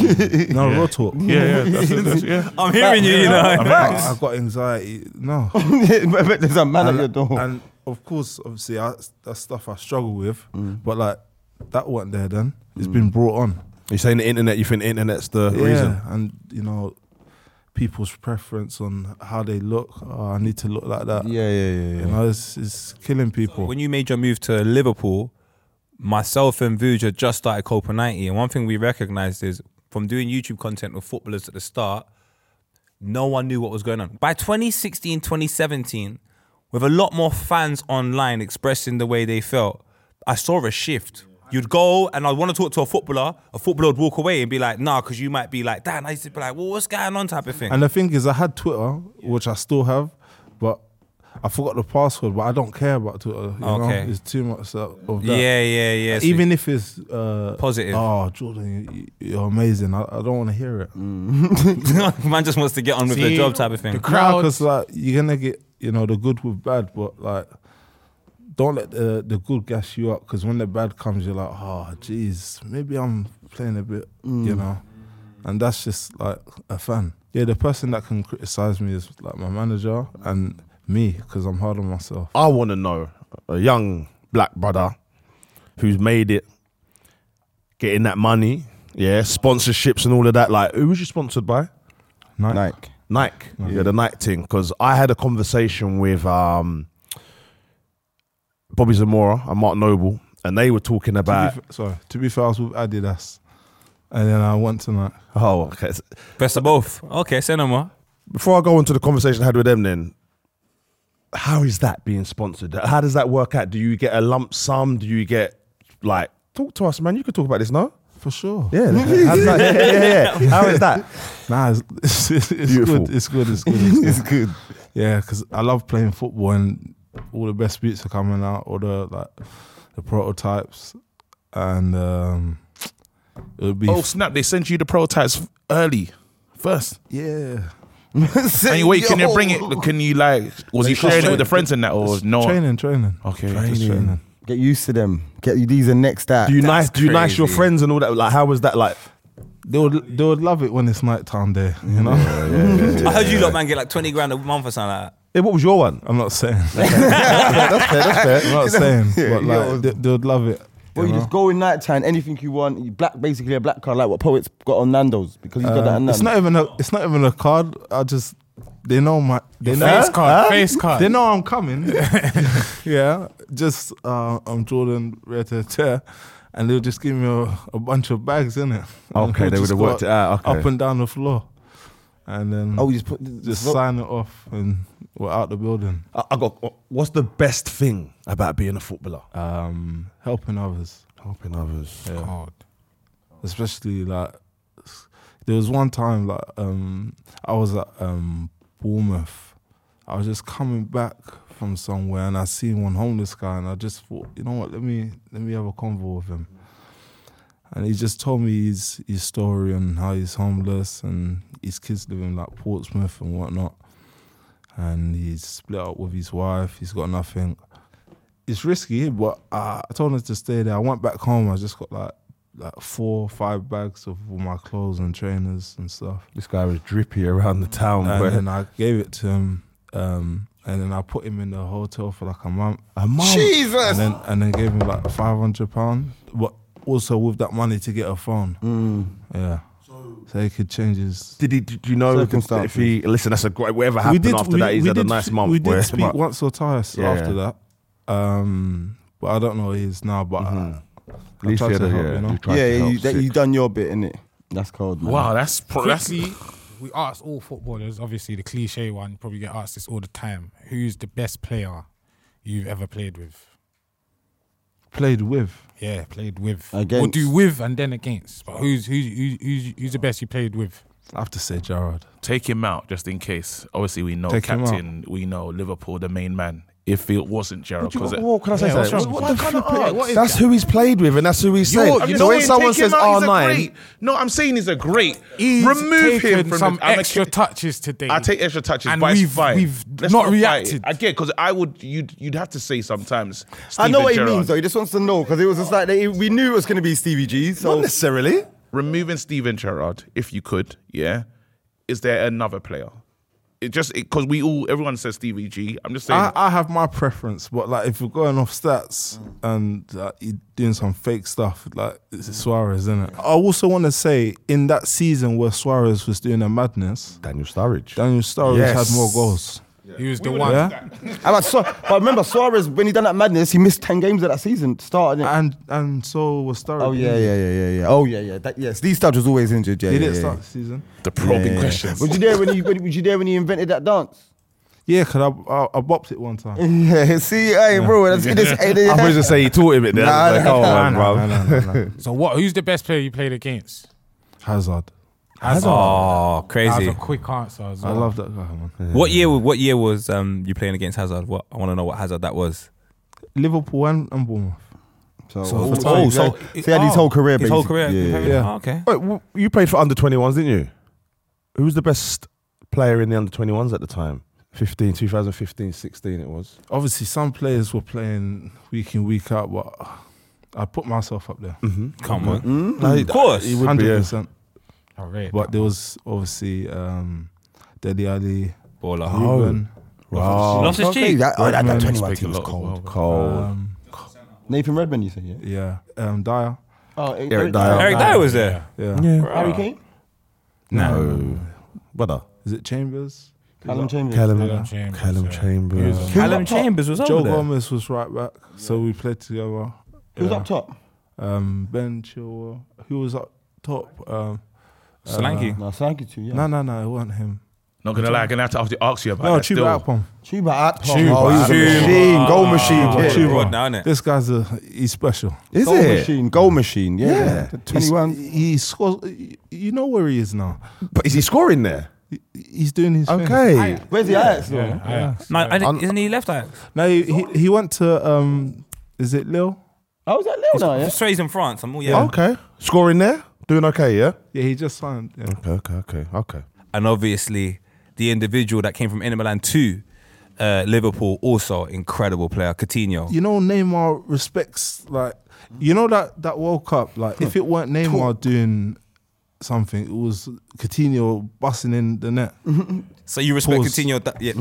No, real talk. yeah, yeah, that's, that's, yeah. I'm hearing you, you know. I, I got anxiety. No. But there's a man at your and, door. and of course, obviously, I, that's stuff I struggle with. But like, that wasn't there then. It's been brought on. You're saying the internet, you think the internet's the Yeah, reason? and you know, people's preference on how they look. Oh, I need to look like that. Yeah, yeah, yeah, yeah. You know, it's, it's killing people. When you made your move to Liverpool, myself and Vuja just started Copa ninety, and one thing we recognized is from doing YouTube content with footballers at the start, no one knew what was going on. By twenty sixteen, twenty seventeen, with a lot more fans online expressing the way they felt, I saw a shift. You'd go and I'd want to talk to a footballer, a footballer would walk away and be like, nah, because you might be like that. And I used to be like, well, what's going on type of thing. And the thing is, I had Twitter, which I still have, but I forgot the password. But I don't care about Twitter. You Okay. know? It's too much uh, of that. yeah, yeah, yeah. So Even if it's uh, Positive. Oh, Jordan, you- you're amazing. I, I don't want to hear it. man just wants to get on with the See, job type of thing. the crowd- Because like you're gonna get, you know, the good with bad, but like don't let the the good gas you up. Because when the bad comes, you're like, oh, geez, maybe I'm playing a bit, you know. And that's just like a fan. Yeah, the person that can criticize me is like my manager and me, because I'm hard on myself. I want to know a young black brother who's made it, getting that money, yeah, sponsorships and all of that. Like, who was you sponsored by? Nike. Nike. Nike, yeah, the Nike thing. Because I had a conversation with um, Bobby Zamora and Mark Noble, and they were talking about. To be, sorry, to be fair, I was with Adidas, and then I went to Nike. Oh, okay. Best of both. Okay, say no more. Before I go into the conversation I had with them, then, how is that being sponsored? How does that work out? Do you get a lump sum? Do you get like? Talk to us, man. You can talk about this, no? For sure. Yeah, how's that? yeah, yeah, yeah. How is that? Nah, it's, it's, it's Beautiful. good. It's good. It's good. It's good. It's good. Yeah, because I love playing football and all the best beats are coming out, all the like the prototypes, and um, it would be Oh snap! They sent you the prototypes early, first. yeah. And you wait, can you bring it? Can you like? Was he sharing it with the friends and that, or no? Training, training. Okay. Just training. Get used to them. Get you. These are next that. Do you nice? Do you nice your crazy. friends and all that? Like, how was that like? They would they would love it when it's night time there, you know. I heard you lot, man, get like twenty grand a month or something like that. Yeah, what was your one? I'm not saying. That's fair. That's fair. I'm not saying, Yeah, but yeah. like they, they would love it. Well, you know? just go in night time, anything you want. You black, basically a black card, like what Poets got on Nando's, because he's got that on Uh, it's Nando's. not even a it's not even a card. I just they know my they know Face card, face card. They know I'm coming. Yeah, just uh, I'm Jordan Red Tear, and they'll just give me a, a bunch of bags in it. Okay, they would have worked it out. Okay. Up and down the floor, and then Oh, you just put just sign it off, and we're out the building. I, I got. What's the best thing about being a footballer? Um, helping others, Helping others. yeah. God. Especially like there was one time like um, I was at um, Bournemouth. I was just coming back from somewhere and I seen one homeless guy and I just thought, you know what, let me let me have a convo with him. And he just told me his his story and how he's homeless and his kids live in like Portsmouth and whatnot. And he's split up with his wife. He's got nothing. It's risky, but uh, I told him to stay there. I went back home. I just got like like four, five bags of all my clothes and trainers and stuff. This guy was drippy around the town. And boy. then I gave it to him, um, and then I put him in the hotel for like a month. A month. Jesus. And then and then gave him like five hundred pounds. But also with that money to get a phone. Mm. Yeah. So he could change his. Did he? Did you know if, if he? Listen, that's a great. Whatever happened after that, he's had a did, nice month. We boy. did speak once or twice Yeah. after that. Um, but I don't know where he is now. But Mhm. I, At least I he tried had to a, help, yeah, you know. you tried Yeah, to yeah, help. you, that, Sick. you done your bit, innit? That's cold, man. Wow, that's pro- that's Quickly, we asked all footballers, obviously the cliche one, you probably get asked this all the time. Who's the best player you've ever played with? Played with. Yeah, played with. Against. Or do with and then against. But who's who's who's who's, who's the best you played with? I have to say Gerrard. take him out just in case. Obviously, we know Take him captain. We know Liverpool, the main man. If it wasn't Gerrard, because What can I say? Yeah, what's something? wrong? What, What the kind of fuck? player? What is That's that? who he's played with, and that's who he's saying. I'm So when saying, someone take him says out, R he's a nine, great- no, I'm saying he's a great. He's Remove taken him from some the, I'm a extra kid- touches today. I take extra touches, And but it's we've- fine. we've Let's not fight reacted. it. I get because I would. You'd you'd have to say sometimes. I know Steven what he Gerrard. means, though. He just wants to know, because it was just like, they, we knew it was going to be Stevie G, so... not necessarily. Removing Steven Gerrard, if you could, yeah. Is there another player? It just because we all everyone says Stevie G. I'm just saying. I, I have my preference, but like if you're going off stats and uh, you're doing some fake stuff, like it's Suarez, isn't it? I also want to say in that season where Suarez was doing a madness, Daniel Sturridge. Daniel Sturridge Yes. had more goals. He was the one. Yeah, I'm like, so, but remember, Suarez, when he done that madness, he missed ten games of that season, starting it. and and so was Sturridge. Oh, yeah, yeah, yeah, yeah, yeah. Oh, yeah, yeah. That, yes, Steve Sturridge was always injured, yeah, He yeah, didn't yeah. start the season. the probing Yeah, yeah. questions. Was you there when he, when, was you there when he invented that dance? Yeah, cause I I, I bopped it one time. Yeah, see, hey, bro, that's this. Hey, I was just say he taught him it there. Nah, I was like, nah, oh, Nah, man, nah, bro. nah, nah, nah, nah. So what? Who's the best player you played against? Hazard. Oh, That's crazy. a quick answer as I well. love that guy, man. What year? What year was um, you playing against Hazard? What I want to know what Hazard that was. Liverpool and, and Bournemouth. So, So oh, for so, time, so, yeah. so he had his whole career, His whole basically. career. Yeah, yeah. Oh, okay. Wait, w- you played for under twenty-ones, didn't you? Who was the best player in the under twenty-ones at the time? fifteen, twenty fifteen, sixteen it was. Obviously, some players were playing week in, week out, but I put myself up there. Mm-hmm. Come on. Mm? No, he- Of course. he would be, Hundred yeah. percent. I rate But that. there was obviously um, Dele Ali, Baller. Oh. Ruben, Wow. Lost his Okay, cheek. that, oh, that, that Redmond twenty-one speak team a was lot cold. as well. Cold. um, Nathan Redmond, you said, yeah? yeah, um, Dyer, Oh, Eric Dyer. Eric Dyer was there. yeah, Yeah. Harry Kane? Nah. No. Brother. Is it Chambers? Callum Chambers. Callum, Callum Chambers, Callum yeah. Chambers. Who's Callum up top? Chambers was Joe over there. Gomez was right back, so we played together. Who's Yeah. up top? Um, Ben Chilwell. Who was up top? Um, Solanke. No, thank you too. Yeah. No, no, no, it wasn't him. Not gonna lie, I'm gonna have to have to ask you about No, that. still. Chuba Akpom. Chuba Akpom. Chuba Oh, he's a Akpom. machine. Goal machine. Ah, Yeah. Chuba. Rod now, innit? This guy's a he's special. Is Goal it? machine. Goal machine. Yeah. Yeah. The twenty-one. He's- He scores. You know where he is now. But is he scoring there? He- He's doing his thing. Okay. Where's the Ajax though? Yeah, Ajax. No, I didn't- isn't he left that? No, he, he he went to um. Is it Lille? Oh, was that Lil now? Yeah. Strays in France. I'm all yeah. Okay. Scoring there? Doing okay, yeah? Yeah, he just signed. Yeah. Okay, okay, okay, okay. And obviously, the individual that came from Inter Milan to uh, Liverpool, also incredible player, Coutinho. You know, Neymar respects like you know that that World Cup. Like, if it weren't Neymar doing something, it was Coutinho busting in the net. So you respect Pause. Coutinho? That, yeah.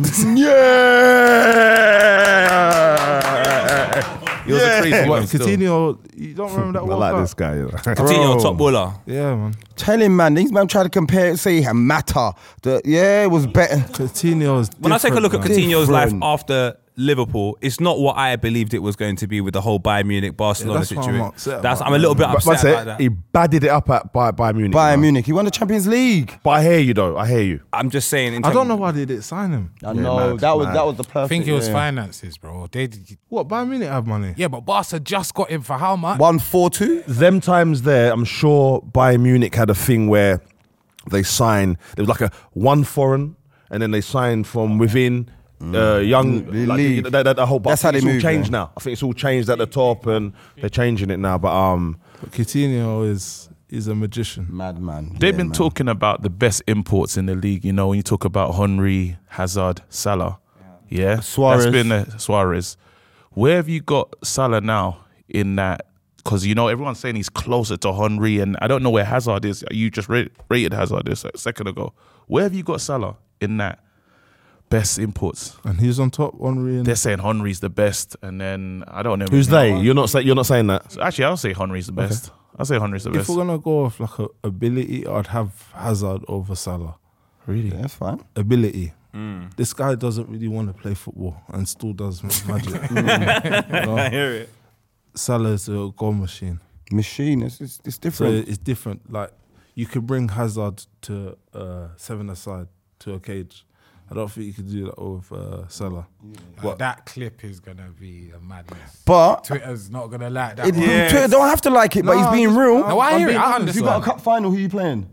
Yeah! He was a crazy But one still. Coutinho, you don't remember that I World like Cup? this guy. You know. Coutinho, Bro. top baller. Yeah, man. Tell him, man. These man try to compare it, say Mata. The yeah, it was better. Coutinho's. When I take a look at man. Coutinho's life Different. after Liverpool, it's not what I believed it was going to be with the whole Bayern Munich Barcelona Yeah, that's why I'm situation. upset That's about I'm a little bit But upset that's about it. that. He badded it up at Bayern, Bayern Munich. Bayern you know. Munich. He won the Champions League. But I hear you though. I hear you. I'm just saying. In I term- don't know why they didn't sign him. I Yeah, know mad, that was mad. that was the perfect. I think it was yeah. finances, bro. They, What, Bayern Munich have money? yeah, but Barca just got him for how much? One four two. Them times there, I'm sure Bayern Munich had a thing where they signed. There was like a one foreign, and then they signed from within. Uh, young, The like, league. that, that, that whole. But That's I how think they it's all move, changed yeah. now. I think it's all changed at the top, and they're changing it now. But um, But Coutinho is is a magician. Madman. They've Yeah, been man. talking about the best imports in the league. You know, when you talk about Henry, Hazard, Salah, yeah, Suarez. That's been uh, Suarez. Where have you got Salah now in that? Because you know everyone's saying he's closer to Henry, and I don't know where Hazard is. You just ra- rated Hazard this a second ago. Where have you got Salah in that best imports? And he's on top, Henry. And They're saying Henry's the best, and then I don't know who's they? You're not say, You're not saying that. Actually, I'll say Henry's the best. I'll say Henry's the if best. we're gonna go off like a ability, I'd have Hazard over Salah. Really? Yeah, that's fine. Ability. This guy doesn't really want to play football and still does magic. You know? I hear it. Salah is a goal machine. Machine. It's it's, it's So different. it's different. Like, you could bring Hazard to uh, seven aside to a cage. I don't think you could do that with uh, Salah. Like, that clip is gonna be a madness. but Twitter's not gonna like that. it, one. Twitter don't have to like it, but No, he's being I'm just- real. No, I I'm hear it. being I honest. If you got a understand. cup final, who you playing?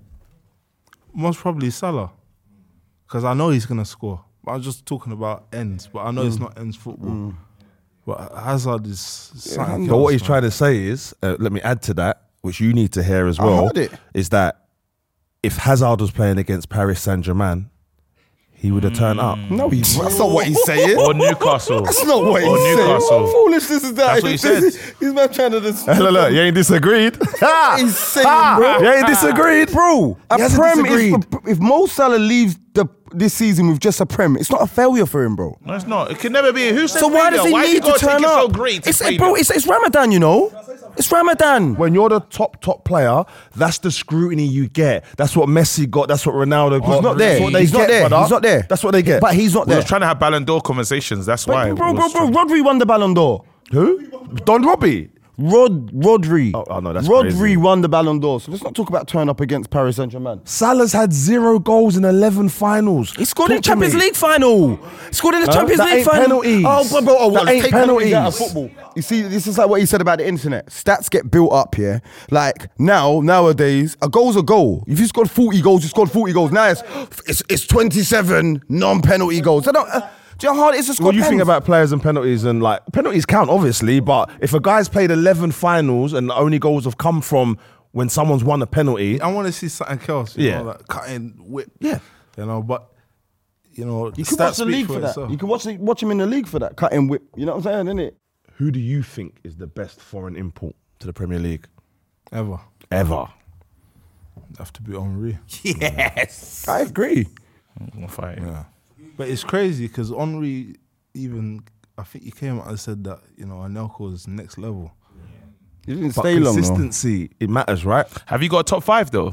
Most probably Salah. Because I know he's going to score. But I'm just talking about ends. But I know it's not ends football. But Hazard is something But what else, he's man. trying to say is, uh, let me add to that, which you need to hear as I well, heard it. is that if Hazard was playing against Paris Saint Germain, he would have turned up. No, he's, that's not what he's saying. Or Newcastle. That's not what Or he's saying. Newcastle. What foolishness is that? That's what he said. He's man trying to just. Look, look, you ain't disagreed. He's saying, bro. You ain't disagreed. Bro, a He hasn't prem disagreed. is, if Mo Salah leaves the this season with just a prem, it's not a failure for him, bro. No, it's not. It can never be. Who said So why does he why need you to gotta turn take up? it so great to it's, failure? bro, it's, it's Ramadan, you know. It's Ramadan. When you're the top, top player, that's the scrutiny you get. That's what Messi got. That's what Ronaldo got. He's not there. That's what they He's not get, there. brother. He's not there. That's what they get. But he's not We there. was trying to have Ballon d'Or conversations. That's why. But, bro, we bro, was bro, trying- Rodri won the Ballon d'Or. Who? Don Robbie. Rod Rodri. Oh, oh, no, that's Rodri crazy. won the Ballon d'Or. So let's not talk about turn up against Paris Saint Germain. Salah's had zero goals in eleven finals. He scored in the Talk to Champions me. League final. He scored in the Huh? Champions That League ain't final. penalties. Oh, bro, bro, oh, That well, ain't take penalties out of penalties. football. You see, this is like what he said about the internet. Stats get built up here. Like now, nowadays, a goal's a goal. If you scored forty goals, you scored forty goals. Now it's it's, it's twenty-seven non-penalty goals. I don't. Uh, do you know how hard it is to score? What do you think pens? about players and penalties? And like penalties count, obviously, but if a guy's played eleven finals and the only goals have come from when someone's won a penalty, I want to see something else. You Yeah. know, like cutting, whip. Yeah. You know, but, you know, You the can stats watch the speak league for for that. itself. You can watch the, watch him in the league for that cutting whip. You know what I'm saying, innit? who do you think is the best foreign import to the Premier League Ever. ever? Have to be Henry. Yes. I agree. I'm fighting. Yeah. But it's crazy because Henry even, I think he came out and said that, you know, Anelka is next level. He didn't But stay long. though. consistency, it matters, right? Have you got a top five though?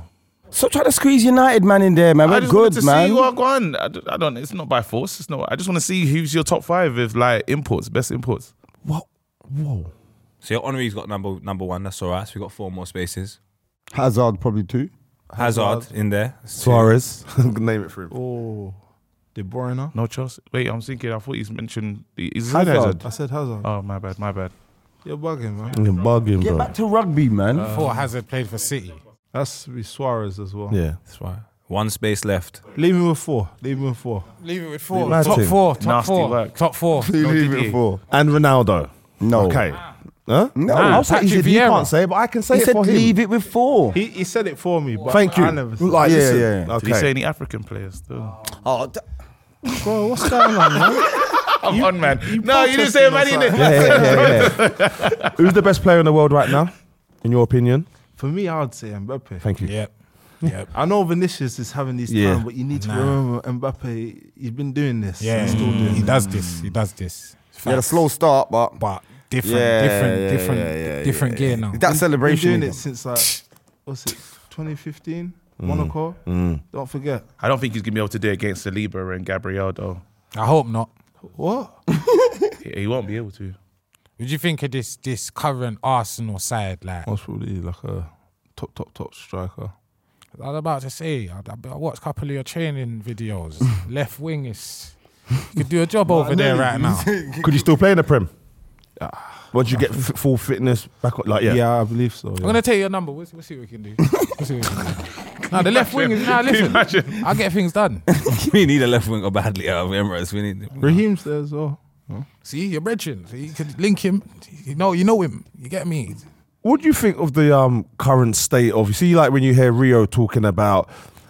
Stop trying to squeeze United, man, in there, man. I We're just good, wanted to man. see what go on. I, d- I don't. It's not by force. It's not. I just want to see who's your top five with like imports, best imports. What? Whoa. So your Henry's got number number one. That's all right. So we got four more spaces. Hazard probably two. Hazard, in there. Suarez. Name it for him. Oh, De Bruyne. No Chelsea. Wait, I'm thinking. I thought he's mentioned. Is Hazard. Hazard? I said Hazard. Oh, my bad. My bad. You're bugging, man. You're bugging, Get bro. back to rugby, man. Before Hazard played for City. That's be Suarez as well. Yeah. That's right. One space left. Leave me with four. Leave me with four. Leave it with four. Mad Top thing. four. Top Nasty four. work. Top four. Leave it for. And Ronaldo. No. Okay. Huh? No. Nah, I'll say he, Patrick he Vieira. can't say it, but I can say He it said for him. leave it with four. He he said it for me. But Thank you. I never said Like, Yeah, listen. yeah. Did he Okay. say any African players? Though? Oh, d- Bro, what's going on, man? I'm on, man. you no, you didn't say a man in protesting it. or Yeah, yeah, yeah, yeah. Who's the best player in the world right now, in your opinion? For me, I would say Mbappe. Thank you. Yep. Yep. I know Vinicius is having these Yeah. time, but you need to Nah. remember Mbappe. He's been doing this. Yeah. He's still doing He it. does this. He does this. he had a Facts. slow start, but But different, Yeah, different, yeah, different, yeah, yeah, different yeah, gear yeah. now. that Been celebration. doing he it got. since like what's it, twenty fifteen, Monaco. Mm. Don't forget. I don't think he's gonna be able to do it against Saliba and Gabriel though. I hope not. What? He, he won't be able to. What do you think of this this current Arsenal side? Like, Most probably like a top, top, top striker. I was about to say, I, I watched a couple of your training videos. Left wing is, you could do a job over there right now. Could you still play in the Prem? Once you get f- full fitness back on, like, yeah. Yeah, I believe so. I'm Yeah. gonna take your number. We'll, we'll see what we can do. We'll see what we can do. Now the left wing is now. Listen, I get things done. We need a left winger badly out of Emirates. We need. Raheem's there as well. See, your brethren. So you could link him. You know, you know him. You get me. What do you think of the um, current state of? You see, like when you hear Rio talking about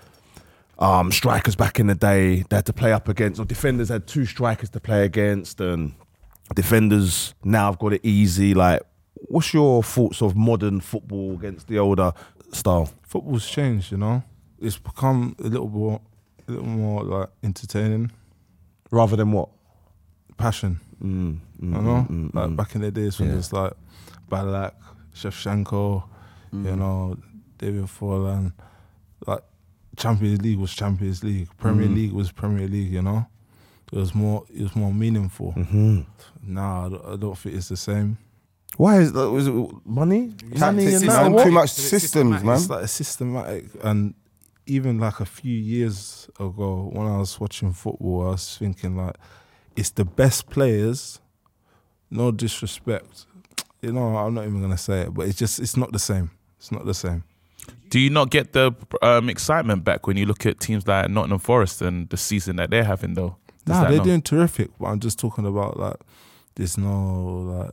um, strikers back in the day, they had to play up against, or defenders had two strikers to play against, and defenders now have got it easy. Like, what's your thoughts of modern football against the older style? Football's changed, you know. It's become a little more, a little more like entertaining, Rather than what? passion. Mm, mm, You know, mm, mm, like mm. back in the days when Yeah. it's like Balak, Shevchenko, you know, David Forlan. Like Champions League was Champions League, Premier Mm. League was Premier League. You know, it was more, it was more meaningful. Mhm. Nah, I don't, I don't think it's the same. Why is that? Was it money? Money and that? System, What? too much It's systems, man. It's like a systematic, and even like a few years ago when I was watching football, I was thinking like, it's the best players. No disrespect, you know. I'm not even gonna say it, but it's just it's not the same. It's not the same. Do you not get the um, excitement back when you look at teams like Nottingham Forest and the season that they're having though? Does Nah, that they're not- doing terrific. But I'm just talking about like, there's no like,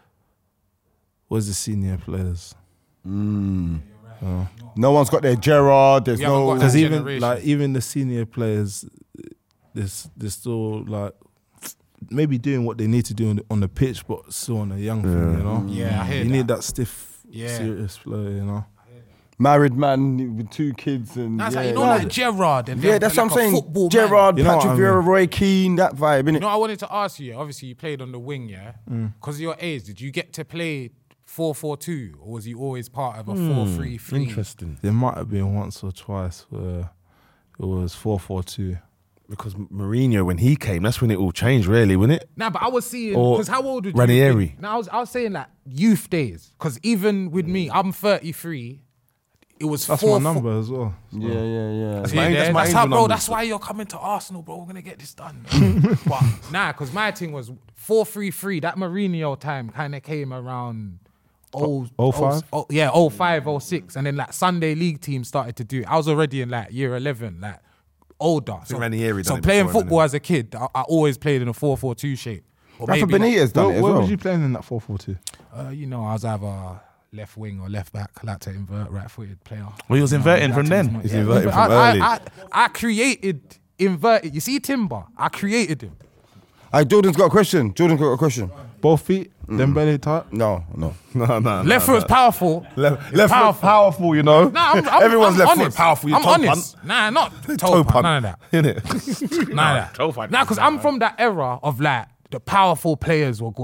where's the senior players? Mm. No one's got their Gerrard. There's We haven't no. got Because that even generation. like even the senior players, there's they're still like maybe doing what they need to do on the, on the pitch, but still on a young thing, you know. Yeah, I hear You that. need that stiff, Yeah. serious player, you know. Married man with two kids and That's yeah, like, you know, yeah. like Gerrard. And yeah, them, that's like what I'm a saying. football man. Gerrard, You know Patrick what I Vieira, mean? Roy Keane, that vibe, innit? You know, I wanted to ask you. Obviously, you played on the wing, yeah. Because of your age, did you get to play four four two, or was you always part of a four three three? Interesting. There might have been once or twice where it was four four two. Because Mourinho, when he came, that's when it all changed, really, wasn't it? Nah, but I was seeing Or because how old would you Ranieri. be? Now I was, I was saying like youth days. Because even with me, I'm thirty-three. It was That's four, my number as well. Yeah, yeah, yeah. That's See, my- yeah, that's my that's how, angel bro. numbers. That's why you're coming to Arsenal, bro. We're gonna get this done. But nah, because my thing was four three three. That Mourinho time kind of came around. Oh, oh five? Oh, yeah, oh five, oh six, and then like Sunday league team started to do it. I was already in like year eleven, like older. So, Ranieri so done it playing before, football as a kid, I, I always played in a four four two shape. Or Rafa maybe, like, Benitez done Where, it as where well. was you playing in that four four two? uh, you know, I was either left wing or left back. I like to invert, right-footed player. Well, he was You know, inverting that from team's then. not- He's yeah, inverting but from I, early. I, I, I created inverted. You see Timber? I created him. Hey, Jordan's got a question. Jordan's got a question. Both feet, then belly tight. No, no. No, no. Left foot's powerful. Left, left powerful. foot powerful, you know. Nah, I'm, I'm, Everyone's I'm left honest. foot powerful. You I'm toe honest. punt. Nah, not toe, Toe punt. punt. None of that. Innit? None of that. toe punt. Nah, because I'm from that era of like the powerful players were good.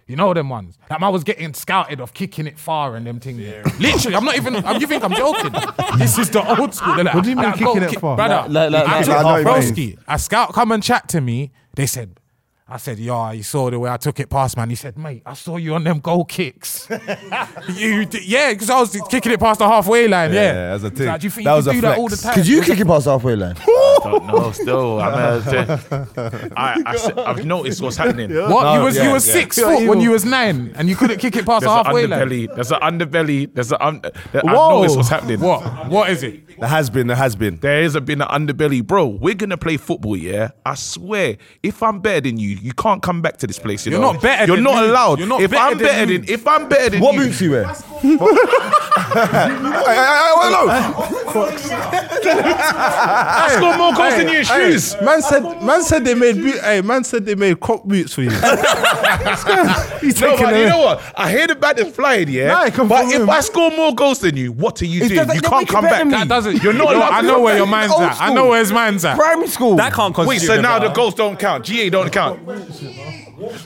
You know them ones. That man was getting scouted of kicking it far and them things. Yeah. Literally, I'm not even. You think I'm joking? This is the old school. Like, what do you mean kicking it kick, far? brother? Like- like- I like- took I know what you broski. A scout come and chat to me. They said. I said, yo, you saw the way I took it past, man. He said, mate, I saw you on them goal kicks. you, d- yeah, because I was kicking it past the halfway line, yeah. Yeah, as a He's thing. like, do you think That you was can a do that flex. all the time? Could you It was kick it past the halfway line? don't know. Still, I'm, uh, I, I, se- I've noticed what's happening. What? No, you was yeah, you was yeah. six You're foot when evil. you was nine, and you couldn't kick it past There's the an halfway line. underbelly. There's an underbelly. There's an. Un- I've Whoa. noticed what's happening. What? What is it? There has been, there has been. There has been an underbelly, bro. We're gonna play football, yeah. I swear, if I'm better than you, you can't come back to this place. You You're know? not better You're than not me. allowed. You're not if better I'm than better me. than, if I'm better than What you, boots you wear? I scored more goals than you in shoes. Man said, man said they made, boot, hey, man said they made croc boots for you. He's No, taking but it. you know what? I hear the badness flying, yeah. Nah, it come but from if him. I score more goals than you, what are you It's doing? that- You that can't make you come better back. than me. That doesn't. You're not Yo, allowed I to know come where your back. man's Old at. I school. know where his man's at. Primary school. That can't Wait, constitute. so now a- the goals don't count. G A don't count. It's,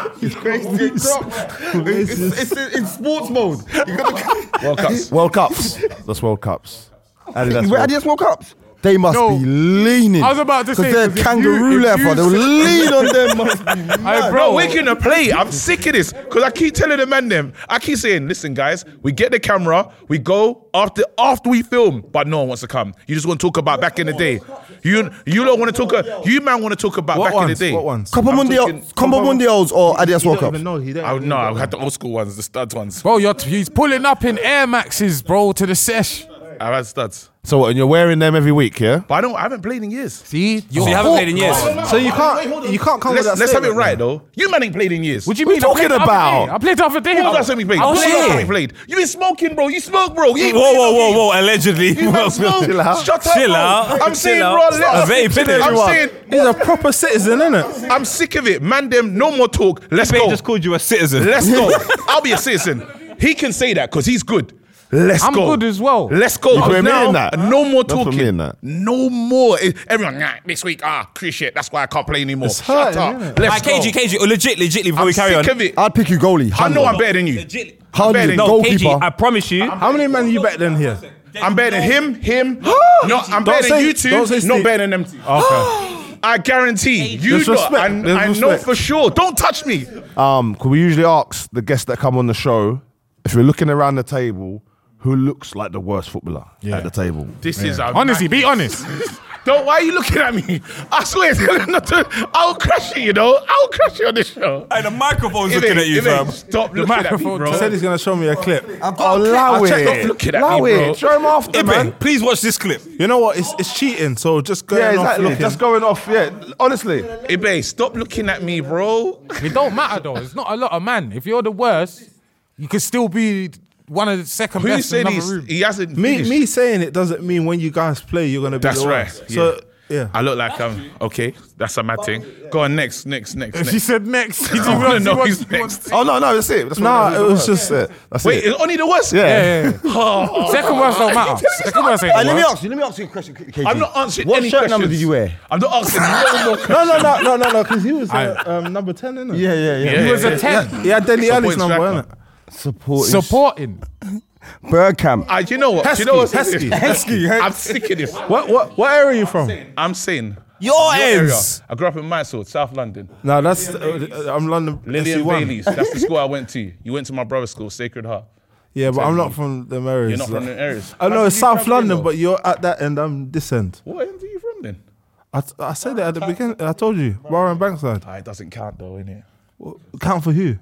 it's, it's in sports mode. You gotta, World Cups. World Cups. That's World Cups. Adidas you World wear Adidas World Cups? They must No. be leaning. I was about to say, because they're 'cause if kangaroo you- if leather. you They'll say- lean on them. Must be Hey, mad. bro. Bro, we're gonna play. I'm sick of this because I keep telling the man them. I keep saying, listen, guys, we get the camera, we go after after we film, but no one wants to come. You just want to talk about back in the day. You you don't want to talk. Uh, you man want to talk about What back ones? in the day. What ones? Copa I'm Mundial, talking- Copa Mundials or Adidas He World don't Cups? even know. He don't I, even no, know. I had the old school ones, the studs ones. Bro, you're t- he's pulling up in Air Maxes, bro, to the sesh. I've had studs, So what, and you're wearing them every week, yeah? but I don't. I haven't played in years. See, you're So you haven't played in years. So you can't, you can't come Let's, with that let's have it statement, right man. though. You man ain't played in years. What do you What mean? you I played talking the other about? day. I played the other day. When was the last time we played? I When was was the last here. time we played? You been smoking, bro. You smoke, bro. You ain't Whoa, played whoa, no whoa, game. whoa! Allegedly. You man smoke. Chill out. Shut up, Chill bro. out. I'm saying, Chill bro. out. Let A us vape, finish. innit? I'm saying, He's a proper citizen, innit? I'm sick of it. Man, them, no more talk. Let's They go. just called you a citizen. Let's go. I'll be a citizen. He can say that because he's good. Let's I'm go. good as well. Let's go. You Because put me now, in that? no more Don't put me talking. in that. No more. Eh, Everyone, nah, this week, ah, Chris shit. That's why I can't play anymore. It's Shut hurting, up. innit? Let's Like, K G, go. K G, oh, legit, legitly, before I'm we carry sick on. of it. I'd pick you goalie. I know one I'm hundred. better than you. Legit. I'm better than No, you. No, K G, goalkeeper. I promise you. How many men are you better than here? I'm better than him, him. no, I'm Don't better than say- you two. don't say Not Steve. better than them two. Okay. I guarantee you. There's Lot, respect. I, There's I know respect. for sure. Don't touch me. Um, could we usually ask the guests that come on the show, if we're looking around the table, who looks like the worst footballer at the table? This is a Honestly, be honest. Don't. Why are you looking at me? I swear, not to, I'll crash you. You know, I'll crash you on this show. Hey, the microphone's Ibe, looking at you, Ibe, fam. Stop The looking at me, microphone bro. He said he's gonna show me a clip. Oh, allow I'll check- it. Stop looking at Allow me, bro. it. Show him after, man. Ibe, please watch this clip. You know what? It's it's cheating. So just go Yeah, off exactly. looking. Just going off, yeah. Honestly. Ibe, stop looking at me, bro. It don't matter though. It's not a lot of man. If you're the worst, you could still be one of the second Who best in said another he's, room. he hasn't me finished? me saying it doesn't mean when you guys play you're gonna be That's the right. worst. So yeah. I look like um. Okay, that's a mad thing. Go on, next, next, next. She next. said next. He I didn't wanna want- know he wants- who's he wants- next. Oh, no, no, that's it. That's Nah, what it was just it. That's Wait, it. it's only the worst. Yeah. Yeah, yeah, yeah. Second worst don't matter. Second worst ain't Hey, the let me worst. ask you. Let me ask you a question, K G. I'm not answering What any shirt questions. number did you wear? I'm not asking no more questions. No, no, no, no, no, no, because he was uh, um, number ten, innit? Yeah, yeah, yeah. Yeah, He was yeah, a ten. He had Deli Ali's Supporting number, striker. innit? Supporting. Supporting. Bergkamp. Ah, you know what? Heskey, you know what's Heskey. Heskey. I'm sick of this. What what what area are you from? I'm saying Your area. ends. I grew up in Mansfield, South London. No, that's uh, I'm London. Lillian S C one. Bailey's. That's the school I went to. You went to my brother's school, Sacred Heart. Yeah, but I'm not from them areas. You're not from them areas. I know How it's did you South travel in, London, though? but you're at that end. I'm this end. What end are you from then? I, I said it at the beginning. I told you, Borough and Bankside. Ah, it doesn't count though, innit? Well, count for who?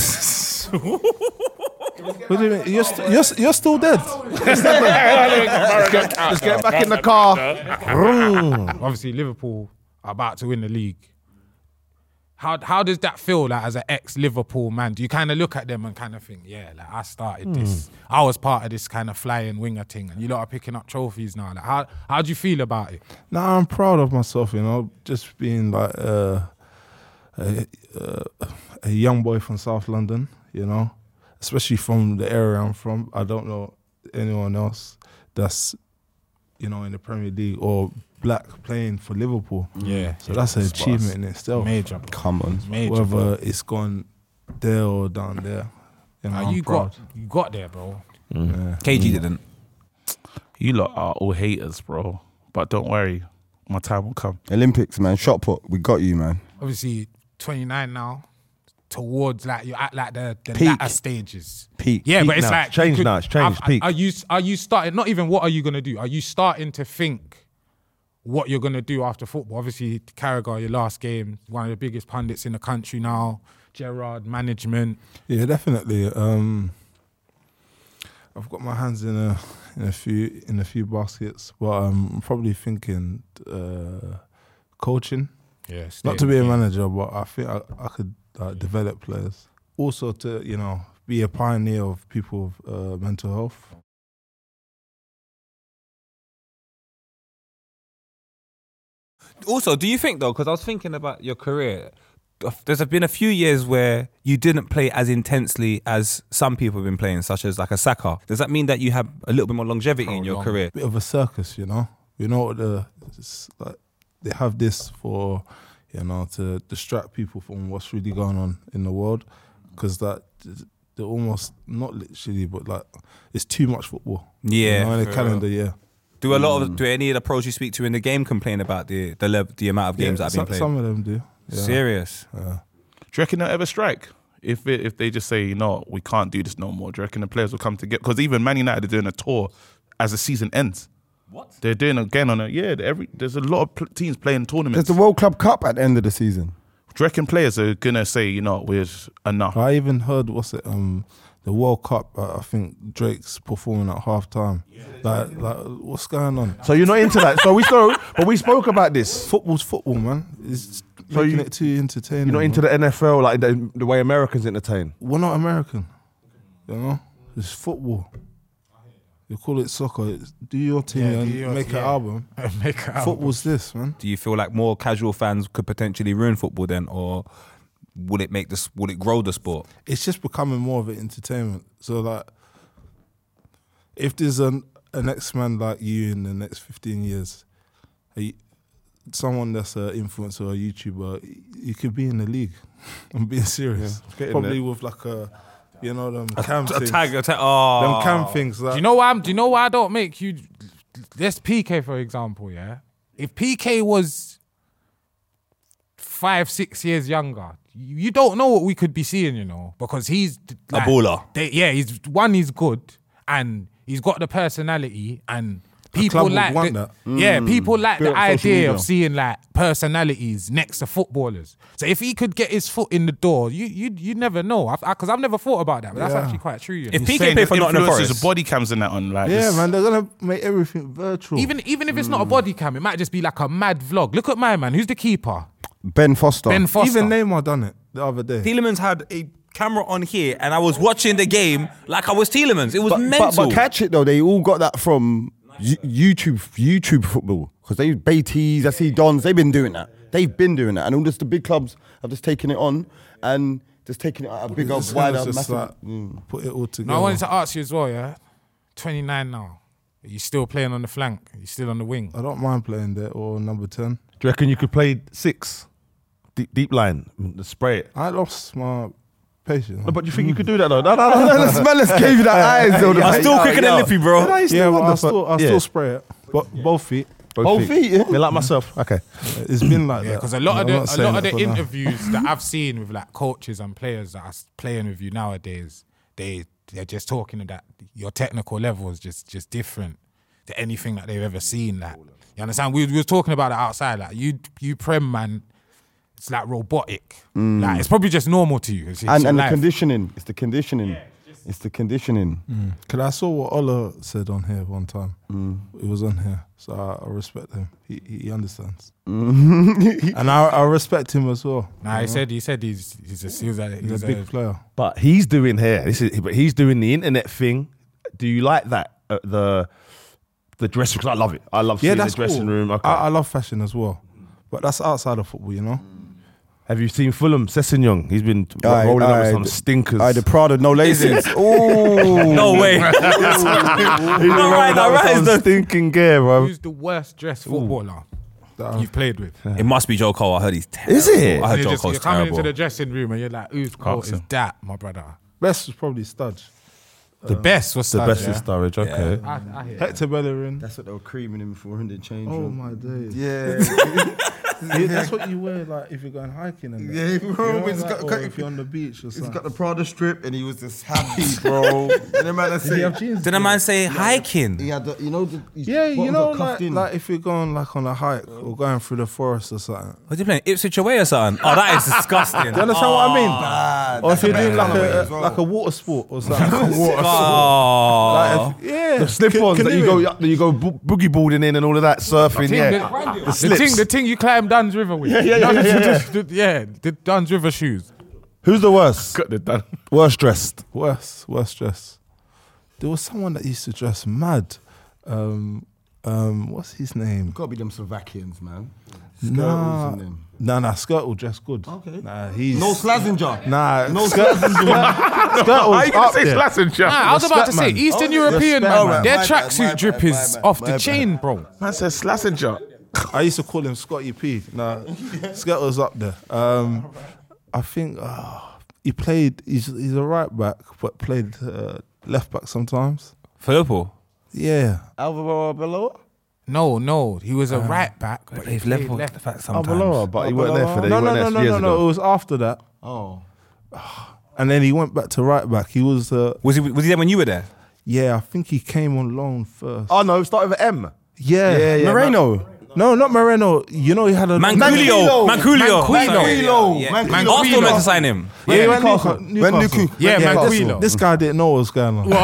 What do you mean? You're, st- you're, st- you're still dead. Let's get back in the car. Obviously, Liverpool are about to win the league. How how does that feel like as an ex-Liverpool man? Do you kind of look at them and kind of think, yeah, like I started this. I was part of this kind of flying winger thing, and you lot are picking up trophies now. Like how how do you feel about it? Nah, I'm proud of myself, you know, just being like uh, a, uh, a young boy from South London, you know, especially from the area I'm from. I don't know anyone else that's, you know, in the Premier League or black playing for Liverpool. Yeah, So that's an achievement in itself. major, bro. Come on. major. Whether bro. it's gone there or down there. You know, Uh, I'm you proud. got you got there, bro. Yeah. K G didn't. You lot are all haters, bro. But don't worry, my time will come. Olympics, man. Shot put. We got you, man. Obviously, twenty-nine now. Towards like you're at like the, the Peak. latter stages. Peak. Yeah, Peak but it's now. like It's changed you now. It's changed. Are, Peak. Are you are you starting? Not even what are you gonna do? Are you starting to think what you're gonna do after football? Obviously, Carragher, your last game, one of the biggest pundits in the country now. Gerrard, management. Yeah, definitely. Um, I've got my hands in a in a few in a few baskets, but um, I'm probably thinking uh, coaching. Yeah, Not to be a manager, but I think I, I could uh, develop players. Also to, you know, be a pioneer of people with uh, mental health. Also, do you think though? Because I was thinking about your career. There's been a few years where you didn't play as intensely as some people have been playing, such as like a Saka. Does that mean that you have a little bit more longevity in your Prolonged. career? Bit of a circus, you know. You know what the it's like they have this for, you know, to distract people from what's really going on in the world, because that they're almost not literally, but like it's too much football. Yeah, you know, in the for calendar, yeah. Do a lot of do any of the pros you speak to in the game complain about the the lev- the amount of games yeah, that have been some, played? some of them do. Yeah. Serious. Yeah. Do you reckon they'll ever strike? If it, if they just say, you know, we can't do this no more, do you reckon the players will come together? Because even Man United are doing a tour as the season ends. What? They're doing again on a, yeah, every, there's a lot of pl- teams playing tournaments. There's the World Club Cup at the end of the season. Do you reckon players are going to say, you know, we're enough? I even heard, what's it, um, the World Cup, uh, I think Drake's performing at half time. Like, like, what's going on? So you're not into that. So we spoke, but we spoke about this. Football's football, man. It's So making you- it too entertaining. You're not into man. the N F L like the, the way Americans entertain. We're not American, you know? It's football. You call it soccer. It's, do your thing Yeah, and do your- make an yeah. album. Make it out. Football's this, man. Do you feel like more casual fans could potentially ruin football then, or would it make this? Would it grow the sport? It's just becoming more of an entertainment. So, like, if there's an, an X-Man like you in the next fifteen years, a, someone that's an influencer or a YouTuber, you could be in the league. I'm being serious. get in Probably there. with like a, you know, them cam A things. tag, a tag. Oh, Them cam things. Like, Do you know why? I'm, do you know why I don't make you? Let's P K for example. Yeah, if P K was five, six years younger, you you don't know what we could be seeing. You know, because he's A baller. They, yeah, he's one. He's good, and he's got the personality, and people club would like want the, that. yeah, people like Built the on social idea media. of seeing like personalities next to footballers. So if he could get his foot in the door, you you you never know. Because I've never thought about that, but that's Yeah. actually quite true. You know? If P K Saying played for the Nottingham influencers, Forest, body cams and that on, like, yeah, this- man, they're gonna make everything virtual. Even even if it's not a body cam, it might just be like a mad vlog. Look at my man. Who's the keeper? Ben Foster. Ben Foster. even Neymar done it the other day. Tielemans had a camera on here, and I was watching the game like I was Tielemans. It was but, mental. but, but catch it though, they all got that from Y- YouTube YouTube football. Because they Beatties, I see Dons, they've been doing that. They've been doing that. And all just the big clubs have just taken it on and just taking it at a bigger, It's wider, just massive. like, Mm. put it all together. No, I wanted to ask you as well, yeah? twenty-nine now. Are you still playing on the flank? Are you still on the wing? I don't mind playing there or number ten. Do you reckon you could play six, deep, deep line, the spray it? I lost my patience. No, but you think you could do that though? No, no, no, no. This man just gave you that eyes though. I'm still quicker than Lippy, bro. yeah, but I still, I Yeah. still spray it. But both feet. Both feet, yeah. Yeah, like myself. Okay. It's been like Yeah, that. because a lot of I'm the not a saying lot of that the for now. interviews that I've seen with like coaches and players that are s- playing with you nowadays, they they're just talking that your technical level is just just different to anything that they've ever seen. Like, you understand? We, we were talking about it outside. Like you you prem man, it's like robotic. Like it's probably just normal to you. It's, it's And, your and the life. conditioning. It's the conditioning. It's the conditioning. Cause I saw what Ola said on here one time. Mm. It was on here, so I, I respect him. He he understands, and I, I respect him as well. Nah, he said he said he's he's a, he was a, He's he's a big player. But he's doing here. This is, but he's doing the internet thing. Do you like that? Uh, the the dressing? Because I love it. I love Yeah, seeing that's the dressing cool. room. Okay. I, I love fashion as well, but that's outside of football, you know. Have you seen Fulham? Sessegnon. He's been Aye, rolling up aye, with some the- stinkers. Aye, the Prada, no laces. Oh, No way. He's been All right, rolling all up with right, some it's the- stinking gear, bro. Who's the worst dressed footballer? that you've played with. It must be Joe Cole. I heard he's terrible. Is it? I heard You're, Joe just, Cole's you're coming terrible. into the dressing room and you're like, whose quote is Carlson. that, my brother? Best was probably Studge. The best was The Studge, best yeah? is Sturridge. Okay. I, I hear Hector Bellerin. That's what they were creaming him for in the change Oh room. my days. Yeah. Yeah, that's what you wear like if you're going hiking and that. Yeah, bro, You know, he's like, got- or got- if you're on the beach or He's something. got the Prada strip and he was just happy, bro. And the man I Did he say, have jeans? Did a man say hiking? he had the, you know, the, his Yeah, you bottoms know, are cuffed like, in. like if you're going like on a hike or going through the forest or something. Was he playing Ipswich away or something? Oh, that is disgusting. Do you understand what I mean? Bad. Or if That's a you're better doing like colourway a as well. like a water sport or something. Oh. Like if- yeah, The slip-ons that you canoeing. go, that you go bo- boogie boarding in and all of that, surfing. Thing, Yeah. the, the, slips. thing, the thing you climb Duns River with. Yeah, yeah, yeah, No, yeah, the- yeah, the- the- yeah, the Duns River shoes. Who's the worst? Got the done. Worst dressed. Worse, worse dress. There was someone that used to dress mad. Um, um, what's his name? Gotta be them Slovakians, man. Nah, Skirtles and them. nah, nah. Skirt will dress good. Okay. Nah, he's No Slazenger. Nah, No Skirt, Slazenger. Skirt How was you gonna up say there. Slazenger? Nah, I was about to Respect, say man. Eastern Oh, European, respect, man. man. Their My bad, tracksuit my drip bad, is my bad, off my the bad. chain, bro. Man says Slazenger. I used to call him Scotty P. Nah, Skirt was up there. Um, I think uh, he played. He's he's a right back, but played uh, left back sometimes. For Liverpool. Yeah, Alvaro Beloa? No, no, he was a right back, but he Plays played level left. the fact Alvaro, sometimes. but he weren't there for that. no, he no, weren't no, there no, years no, no. It ago. was after that, Oh. and then he went back to right back. He was, uh, Was he was he there when you were there? yeah, I think he came on loan first. Oh no, started with M. yeah, yeah, yeah. Moreno. No, not Moreno. You know he had a Manculio. Manculio. Manquillo. Yeah. Manquillo. Arsenal meant to sign him. Yeah, he went Newcastle. Newcastle. Went Newcastle. Newcastle. Yeah, this, Manquillo. this guy didn't know what was going on.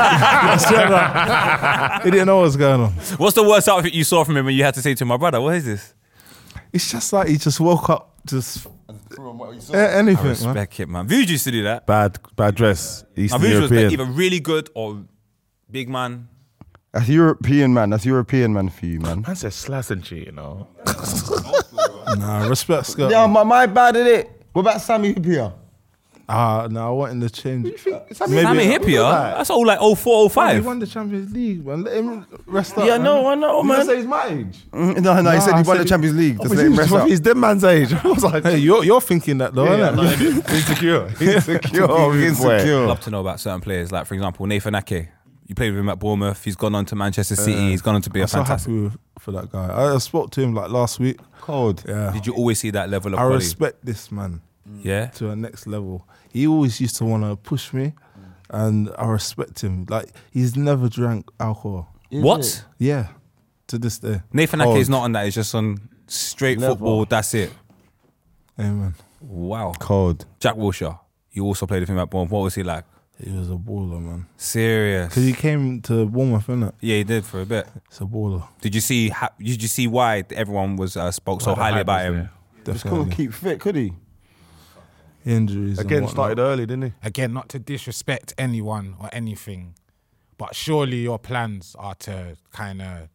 He didn't know what was going on. What's the worst outfit you saw from him when you had to say to my brother, what is this? It's just like he just woke up, just a- anything, man. Respect it, man. Vuj used to do that. Bad, bad dress. Now, Eastern Vuj was European. either really good or big man. That's European, man. That's European, man, for you, man. Man says Slazenger, you know. Nah, respect Scott. Yeah, my, my bad at it. What about Sammy Hippier? Ah, no, I want him to change. Maybe Sammy Hippier? That's all like oh four, oh He five. won the Champions League, man. Let him rest up. Yeah, man. no, I know, You man. say he's my age. Mm, No, no, he Nah, said he I won said the he- Champions League. Oh, Just but let him he's, rest up. he's dead man's age. I was like, Hey, you're you're thinking that though, yeah, innit? no, insecure. Insecure. Oh, Boy. insecure. I'd love to know about certain players, like for example, Nathan Ake. You played with him at Bournemouth. He's gone on to Manchester City. He's gone on to be a I'm so fantastic. happy with, for that guy. I, I spoke to him like last week. Cold. Yeah, Did you always see that level of I quality? respect this man Yeah. to a next level. He always used to want to push me, and I respect him. Like he's never drank alcohol. What? Yeah, to this day. Nathan Ake is not on that. He's just on straight Level. football. That's it. Amen. Wow. Cold. Jack Wilshere. You also played with him at Bournemouth. What was he like? He was a baller, man. Serious. Because he came to Bournemouth, innit? Yeah, he did for a bit. It's a baller. Did you see? Ha- did you see why everyone was uh, spoke so Why the highly hype about was him? there. Just couldn't Definitely. keep fit, could he? Injuries. and Again, whatnot. started early, didn't he? Again, not to disrespect anyone or anything, but surely your plans are to kind of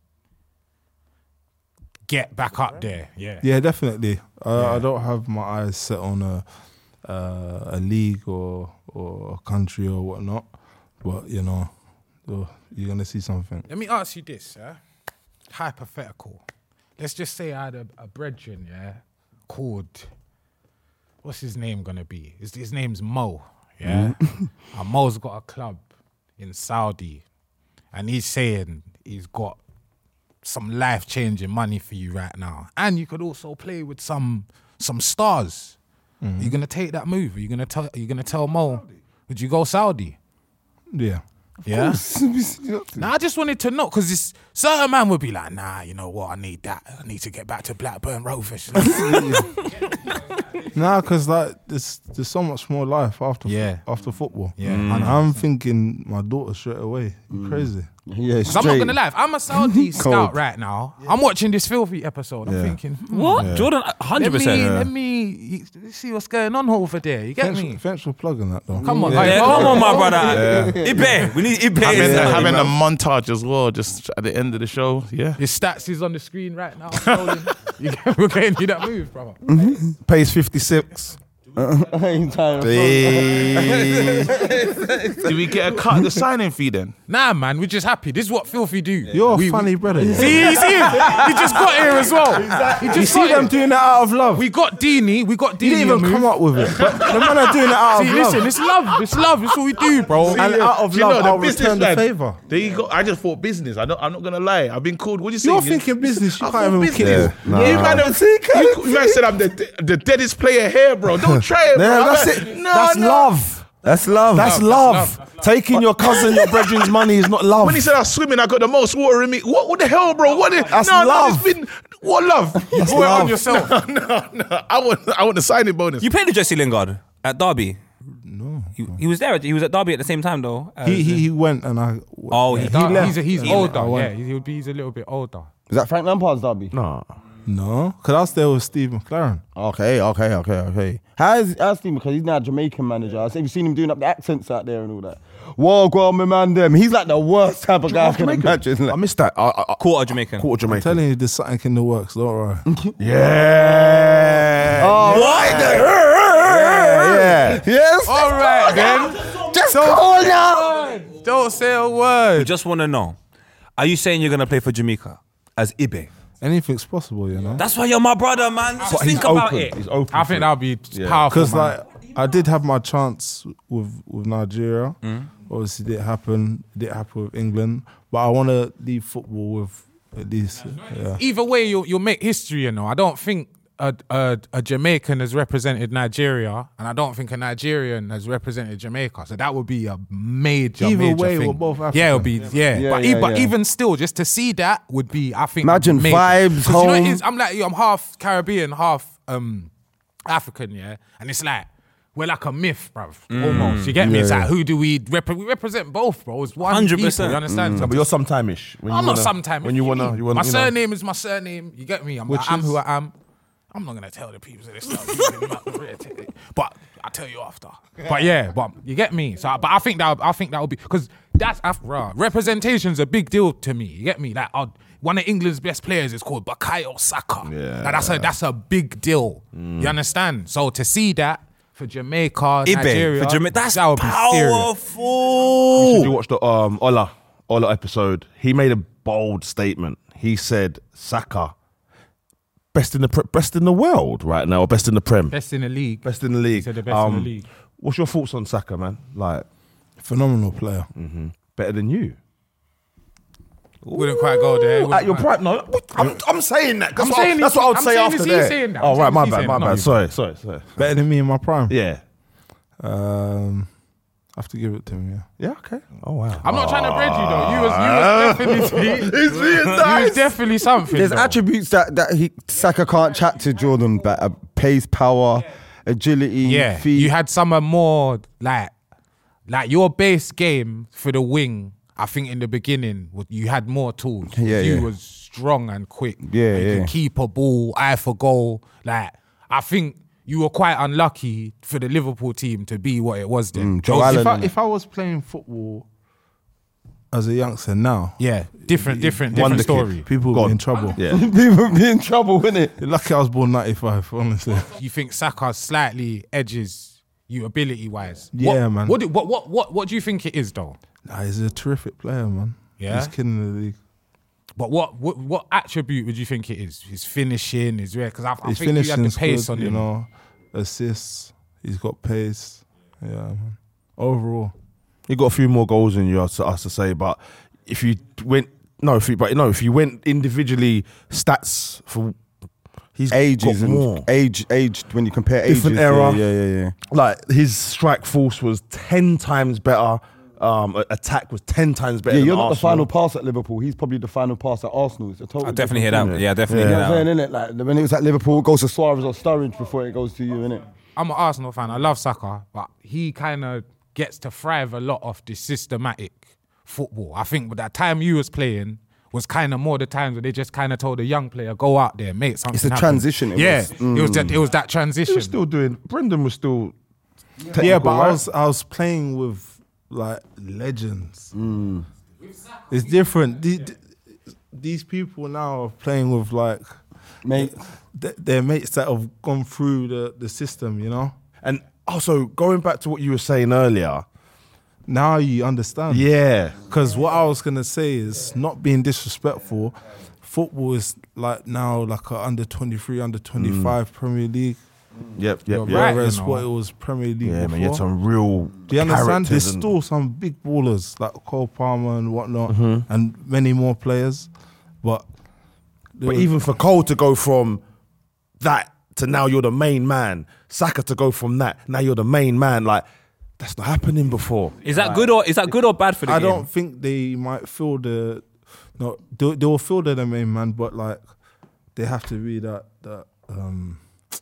get back up there. Yeah. Yeah, definitely. Uh, Yeah. I don't have my eyes set on a uh, a league or or a country or whatnot, but you know, uh, you're gonna see something. Let me ask you this, yeah? Hypothetical. Let's just say I had a, a brethren, yeah, called, what's his name gonna be? His, his name's Mo, yeah? And Mo's got a club in Saudi, and he's saying he's got some life-changing money for you right now. And you could also play with some some stars. Are you gonna take that move? Are you gonna tell? Are you gonna tell Mo? Would you go Saudi? Yeah. Yeah. Nah, I just wanted to know because this certain man would be like, nah, you know what? I need that. I need to get back to Blackburn Rovers. Nah, because like there's there's so much more life after Yeah. after football. Yeah, and I'm thinking my daughter straight away. You crazy? Yeah, Because I'm not gonna lie, if I'm a Saudi scout right now, I'm watching this filthy episode. I'm Yeah. thinking, hmm, What? Jordan, let hundred me percent. let me see what's going on over there. You get Thanks, me? thanks for plugging that though. Come on, Yeah, like, come oh, on, my oh, brother. Ibe, we need Ibe. Having, Yeah. having a montage as well, just at the end of the show. Yeah. His stats is on the screen right now. scrolling. You get, we're getting you that move, brother. Pace fifty-six. Ain't time. Did we get a cut of the signing fee then? Nah, man, we're just happy. This is what Filthy do. You're we, a funny we, brother. See, you see him? He just got here as well. He just You see got them here. doing that out of love. We got Dini. We got Dini. You didn't even on come move. up with it. But the man are doing it out See, of love. listen, it's love. It's love. It's what we do, bro. And out of Do you love, know, the I'll business return the lad, favour. There you go. I just thought business. I don't, I'm not gonna lie. I've been called. What do you say? You're thinking business. You I can't thought even kill business. it. Nah. You man, don't- you, you man said I'm the the deadest player here, bro. Don't try it, bro. Yeah, I'm that's like, it. No, that's no. love. That's love. That's Love, love. that's love, Taking your cousin, your brethren's money is not love. When he said I was swimming, I got the most water in me. What, what the hell, bro? What? The, That's no, love. No, it's been what love? That's Put it on love. yourself. no, no. I want, I want the signing bonus. You played with Jesse Lingard at Derby. No, he, he was there. He was at Derby at the same time though. as- He, he he went and I. Oh, he- he Dar- left. he's he's He older. I Yeah, went. he'll be. He's a little bit older. Is that Frank Lampard's derby? No. No, because I was there with Steve McLaren. Okay, okay, okay, okay. How's how's Steve? Because he's now a Jamaican manager. I have you seen him doing up the accents out there and all that? Whoa, go on, my man, them. He's like the worst type of guy I can imagine. I Like, missed that. I, I, I, quarter Jamaican. quarter I'm Jamaican. telling you, there's something in the works. Don't worry. Yeah. oh, Why the? yeah, yes. All right, then. Just call now. Don't say a I word. just want to know: are you saying you're gonna play for Jamaica as Ibe? Anything's possible, you know. That's why you're my brother, man. Just But he's think about open. it. He's open. I for think it. that'll be powerful. Because man. like I did have my chance with with Nigeria. Obviously, it didn't happen. It didn't happen with England. But I want to leave football with at least. Yeah. Either way, you'll you'll make history. You know, I don't think a, a a Jamaican has represented Nigeria, and I don't think a Nigerian has represented Jamaica. So that would be a major. Either major way, thing. we're both Yeah, it'll African. be yeah. Yeah, but, yeah, e- but yeah. even still, just to see that would be, I think. Imagine major. vibes, 'Cause you know what it home. is? I'm like, I'm half Caribbean, half um African, yeah, and it's like. We're like a myth, bruv. Almost. You get me? It's like, who do we represent? We represent both, bro. It's one one hundred people, percent. you understand? No, but you're sometime-ish. When I'm you not wanna- sometime. When you wanna, you wanna. My you know. surname is my surname. You get me? I'm, Which I'm is? who I am. I'm not gonna tell the people that they start using them out the rear ticket, but I'll tell you after. But yeah, but you get me. So, but I think that I think that would be because that's after representation's a big deal to me. You get me? Like uh, one of England's best players is called Bukayo Saka. Yeah. Like, that's a that's a big deal. You understand? So to see that. For Jamaica, Ibe Nigeria, for Jamaica. That's that would be serious. powerful. Did you watch the um Ola Ola episode? He made a bold statement. He said Saka best in the pre- best in the world right now, or best in the Prem, Best in the league. best in the league. said the best in the league. What's your thoughts on Saka, man? Like Phenomenal player. better than you Wouldn't quite go there. at Wouldn't your quite- prime? No, I'm, I'm saying that. That's I'm what, saying that's he's- what I would I'm say saying after he's that. saying that. Oh I'm right, saying my he's bad, saying my that, not bad. you. Sorry, sorry, sorry. Better than me in my prime. Yeah, Um, I have to give it to him. Yeah. yeah, okay. Oh wow. I'm not trying to bread you though. You was, you was definitely, you was definitely something. There's though. attributes that that he Saka can't chat to Jordan better. Pace, power, agility, Yeah, feet. you had some are more like, like your base game for the wing. I think in the beginning w- you had more tools. Yeah, you yeah. was strong and quick. Yeah, and you yeah. could keep a ball, eye for goal. Like I think you were quite unlucky for the Liverpool team to be what it was then. Mm, Joe Those- Allen. If I, if I was playing football as a youngster now, Yeah, different, different, Wonder different Kid. story. people would God. be in trouble. Yeah. People be in trouble, innit? You're lucky I was born ninety-five, honestly. You think Saka slightly edges you ability wise? Yeah, what, man. What, do- what what what what do you think it is though? Nah, he's a terrific player, man. Yeah? He's killing the league. But what what what attribute would you think it is? His finishing, his rare because I, I His think you had the finishing's pace good, on you him. know, assists. He's got pace. Yeah, man. Overall, You got a few more goals in you, to us to say, but if you went no, if you, but no, if you went individually stats for he's Ages got and more. age, age when you compare ages. Different yeah, era. Yeah, yeah, yeah. Like his strike force was ten times better. Um, a- attack was ten times better. Yeah, than you're not the Arsenal. final pass at Liverpool. He's probably the final pass at Arsenal. It's a total I definitely hear different that. thing. Yeah, definitely You hear know what I'm that. saying, innit? Like when it was at Liverpool, it goes to Suarez or Sturridge before it goes to you, innit? I'm an Arsenal fan. I love Saka, but he kind of gets to thrive a lot off the systematic football. I think with that time you was playing was kind of more the times where they just kind of told a young player go out there, make something. It's a happen. transition, it yeah, was. it was that. It was that He transition. was still doing. Brendan was still. Technical, yeah, but I right? was I was playing with like legends. Mm. It's different. The- These people now are playing with like Mate. th- their mates that have gone through the, the system, you know. And also going back to what you were saying earlier. Now you understand. Yeah. Because what I was going to say is, not being disrespectful, football is like now like a under twenty-three, under twenty-five mm. Premier League. Yep, yep, You're yep. right, whereas you know. what it was Premier League Yeah, before. man, you had some real Do you understand? There's and- still some big ballers like Cole Palmer and whatnot, Mm-hmm. and many more players. But, But even for Cole to go from that to now you're the main man, Saka to go from that, now you're the main man, like, that's not happening before. Is that good or is that good or bad for the I game? don't think they might feel the no. They, they will feel they're the main man, but like they have to be that that um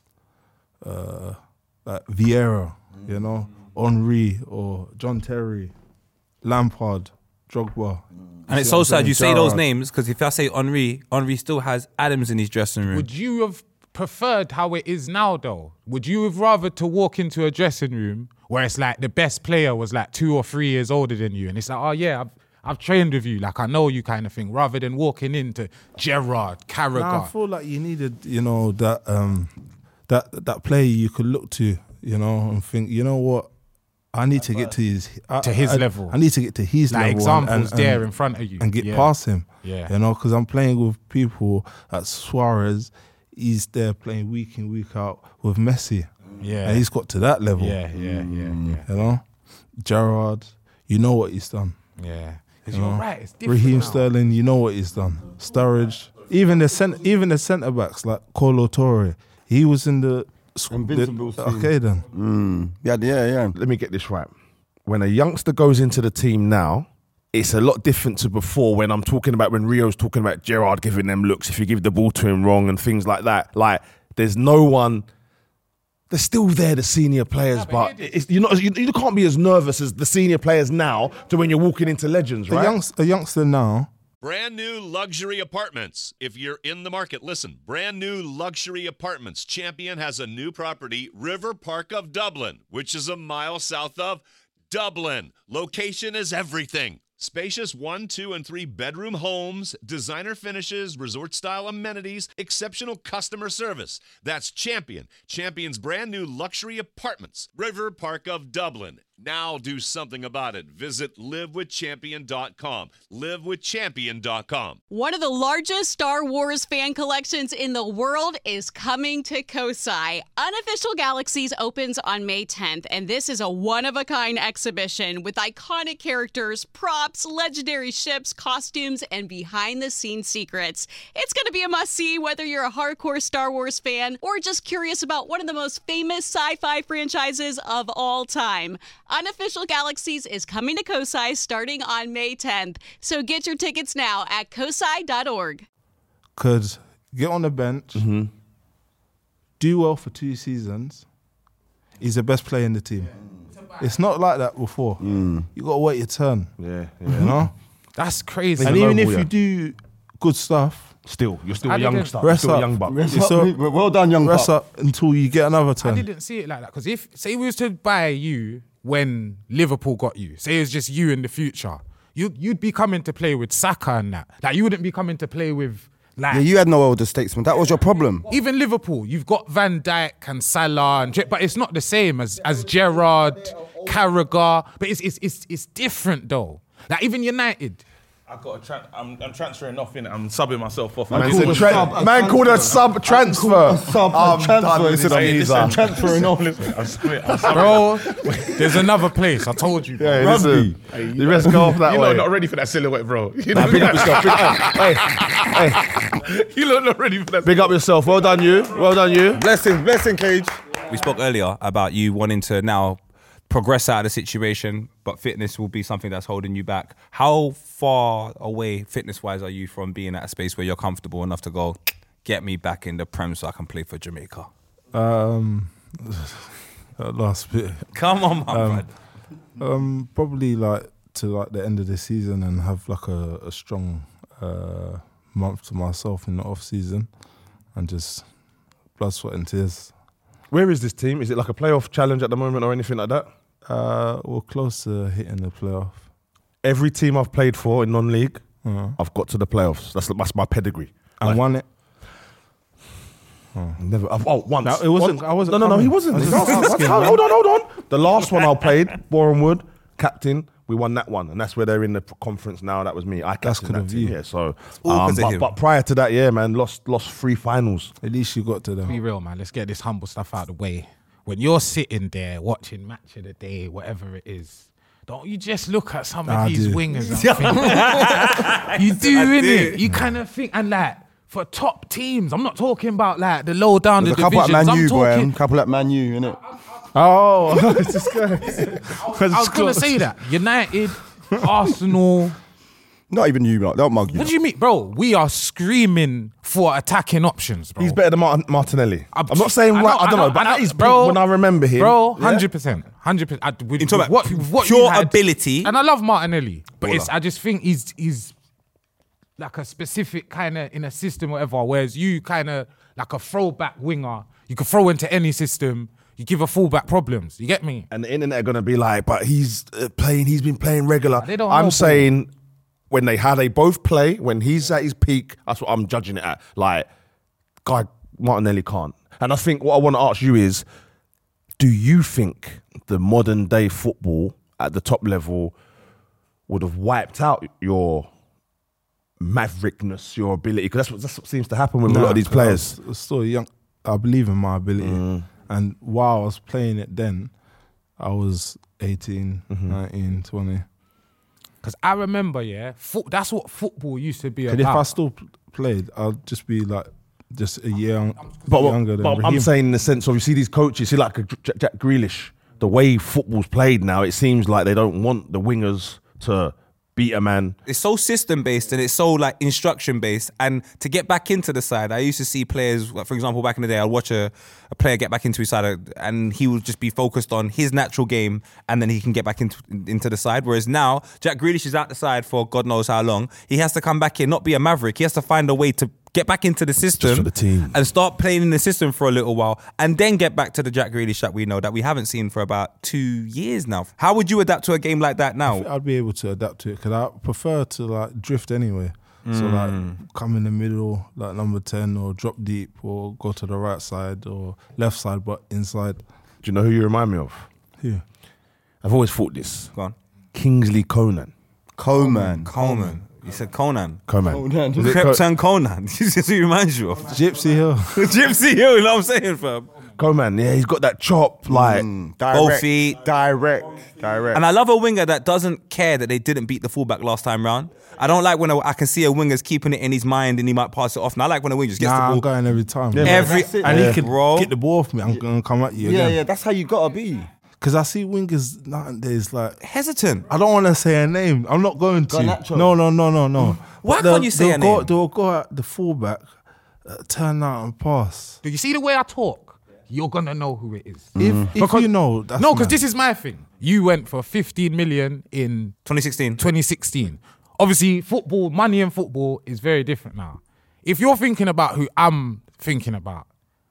uh like Vieira, you know, Henry or John Terry, Lampard, Drogba. And it's see what so I'm sad saying? you say those Gerrard. names because if I say Henry, Henry still has Adams in his dressing room. Would you have preferred how it is now, though? Would you have rather to walk into a dressing room where it's like the best player was like two or three years older than you, and it's like, oh yeah, I've, I've trained with you, like I know you kind of thing, rather than walking into Gerrard, Carragher? Nah, I feel like you needed, you know, that um that that player you could look to, you know, and think, you know what, I need to get to his I, To his I, level. I need to get to his Like level. examples and, and, there and, in front of you. and get Yeah. past him. Yeah. You know, because I'm playing with people like Suarez. He's there playing week in, week out with Messi. Yeah. And he's got to that level. Yeah, yeah, yeah, yeah. You know? Gerrard, you know what he's done. Yeah. Because You you're know? right, it's different Raheem now. Sterling, you know what he's done. Sturridge. Even the cent- even the centre backs like Colo Torre, he was in the squ- Invincibles the- team. Okay then. Mm. Yeah, yeah, yeah. Let me get this right. When a youngster goes into the team now, it's a lot different to before when I'm talking about when Rio's talking about Gerrard giving them looks if you give the ball to him wrong and things like that. Like, there's no one. They're still there, the senior players, but it's, you're not, you, you can't be as nervous as the senior players now to when you're walking into legends, A, right? youngster, a youngster now, Brand new luxury apartments. If you're in the market, listen. Brand new luxury apartments. Champion has a new property, River Park of Dublin, which is a mile south of Dublin. Location is everything. Spacious one, two, and three bedroom homes, designer finishes, resort style amenities, exceptional customer service. That's Champion. Champion's brand new luxury apartments, River Park of Dublin. Now do something about it. Visit live with champion dot com. live with champion dot com. One of the largest Star Wars fan collections in the world is coming to Kosai. Unofficial Galaxies opens on May tenth, and this is a one-of-a-kind exhibition with iconic characters, props, legendary ships, costumes, and behind-the-scenes secrets. It's going to be a must-see whether you're a hardcore Star Wars fan or just curious about one of the most famous sci-fi franchises of all time. Unofficial Galaxies is coming to Kosai starting on May tenth, so get your tickets now at kosai dot org. could get on the bench, do well for two seasons. He's the best player in the team. It's not like that before. You got to wait your turn. Yeah, You know? That's crazy. And a even noble, if yeah. you do good stuff, Still, you're still I a young didn't- star. Rest You're still a up. young buck. Rest It's up, so- mate. well done, young rest buck. up until you get another I turn. didn't see it like that because if say we was to buy you when Liverpool got you, say it was just you in the future, you you'd be coming to play with Saka and that. Like you wouldn't be coming to play with like Yeah, you had no elder statesman. That was your problem. even Liverpool. You've got Van Dijk and Salah, and, but it's not the same as as Gerrard, Carragher. But it's it's it's it's different though. Like even United. I got a tra- I'm, I'm transferring off in it. I'm subbing myself off. Man, I'm said cool. tra- sub- man called a sub transfer. Sub I'm transfer. done with this Hey, listen, geezer. transferring off. Listen, I'm subbing, I'm subbing. Bro, there's another place. I told you. Bro. Yeah, listen, the rest go off that You way. lot not ready for that silhouette, bro. You Nah, lot big up yourself. Big up. Hey, hey, you lot not ready for that. big up yourself. Well done, you. Well done, you. Blessing, blessing, Cage. We spoke earlier about you wanting to now progress out of the situation, but fitness will be something that's holding you back. How far away, fitness-wise, are you from being at a space where you're comfortable enough to go, get me back in the Prem so I can play for Jamaica? Um, that last bit. Come on, my Um, man. Um, probably like to like the end of the season and have like a, a strong uh, month to myself in the off season and just blood, sweat and tears. Where is this team? Is it like a playoff challenge at the moment or anything like that? Uh, we're close to hitting the playoff. Every team I've played for in non-league, Uh, I've got to the playoffs. That's that's my pedigree. and Like, won it. Never. Oh, oh, once. No, it wasn't- One- I wasn't No, no, no. He coming. wasn't. I was No, just no, asking, hold man. on, hold on. The last one I played, Boreham Wood, captain. We won that one, and that's where they're in the conference now. That was me. I That's captained good that of team. you. Yeah. So, All um, 'cause of but, him. but prior to that, yeah, man, lost lost three finals. At least you got to them. Be real, man. Let's get this humble stuff out of the way. When you're sitting there watching Match of the Day, whatever it is, don't you just look at some of I these do. wingers and think, you do, innit? You kind of think, and like, for top teams, I'm not talking about like the low down There's the a couple divisions. at Man I'm U, boy. talking, A couple at Man U, innit? Oh, it's this guy. I was going to say that. United, Arsenal. Not even you, like, don't mug you. What do you mean? Bro, we are screaming for attacking options, bro. He's better than Martin, Martinelli. I'm- I'm, not saying I right. know, I don't I know, know, but I at know, his bro. peak, when I remember him, Bro, yeah? hundred percent, hundred percent. You talk about What, what pure you had- ability. and I love Martinelli, but Baller. it's I just think he's he's like a specific kind of in a system, whatever. Whereas you kind of like a throwback winger, you can throw into any system. You give a fullback problems. You get me? And the internet are gonna be like, but he's uh, playing. He's been playing regular. They don't know, I'm bro. saying when they how they both play when he's at his peak. That's what I'm judging it at. Like, guy Martinelli can't. And I think what I want to ask you is, do you think the modern day football at the top level would have wiped out your maverickness, your ability? Because that's what, that's what seems to happen with a lot of these Nah, 'cause I players. was still young. I believe in my ability. And while I was playing it then, I was eighteen, nineteen, twenty. Because I remember, yeah, fo- that's what football used to be And if I about. still p- played, I'd just be like just a year young- But, younger than but I'm Raheem. saying in the sense of you see these coaches, see like a Jack, Jack Grealish, the way football's played now, it seems like they don't want the wingers to beat a man. It's so system based and it's so like instruction based. And to get back into the side, I used to see players, like, for example, back in the day, I'd watch a, a player get back into his side and he would just be focused on his natural game and then he can get back into into the side. Whereas now, Jack Grealish is out the side for God knows how long. He has to come back in, not be a maverick. He has to find a way to get back into the system for the team. and start playing in the system for a little while and then get back to the Jack Grealish that we know that we haven't seen for about two years now. How would you adapt to a game like that now? I'd be able to adapt to it because I prefer to like drift anyway. So like come in the middle, like number ten, or drop deep, or go to the right side or left side, but inside. Do you know who you remind me of? Yeah. I've always thought this. Go on. Kingsley Conan. Coleman. Coleman. You said Conan. Conan. Conan. Was it Co- Krypton Conan. This is who he reminds you of. Gypsy Hill. Gypsy Hill, you know what I'm saying, fam? Conan, yeah, he's got that chop, like, Mm, Both direct, feet. direct, direct. And I love a winger that doesn't care that they didn't beat the fullback last time round. I don't like when a, I can see a winger's keeping it in his mind and he might pass it off. And I like when a winger just gets Nah, the I'm ball. going every time. Yeah, man. man, Every that's it, and yeah. he could Bro. get the ball off me. I'm gonna come at you yeah, again. yeah, that's how you gotta be. Because I see wingers nowadays like. Hesitant. I don't want to say a name. I'm not going to. Garnacho. No, no, no, no, no. Why But they'll- can't you say they'll a go, name? They'll go at the fullback, uh, turn out and pass. Do you see the way I talk? You're gonna know who it is. If, if Because- you know, that's No, because mad. this is my thing. You went for fifteen million in twenty sixteen. twenty sixteen. Obviously, football, money in football is very different now. If you're thinking about who I'm thinking about,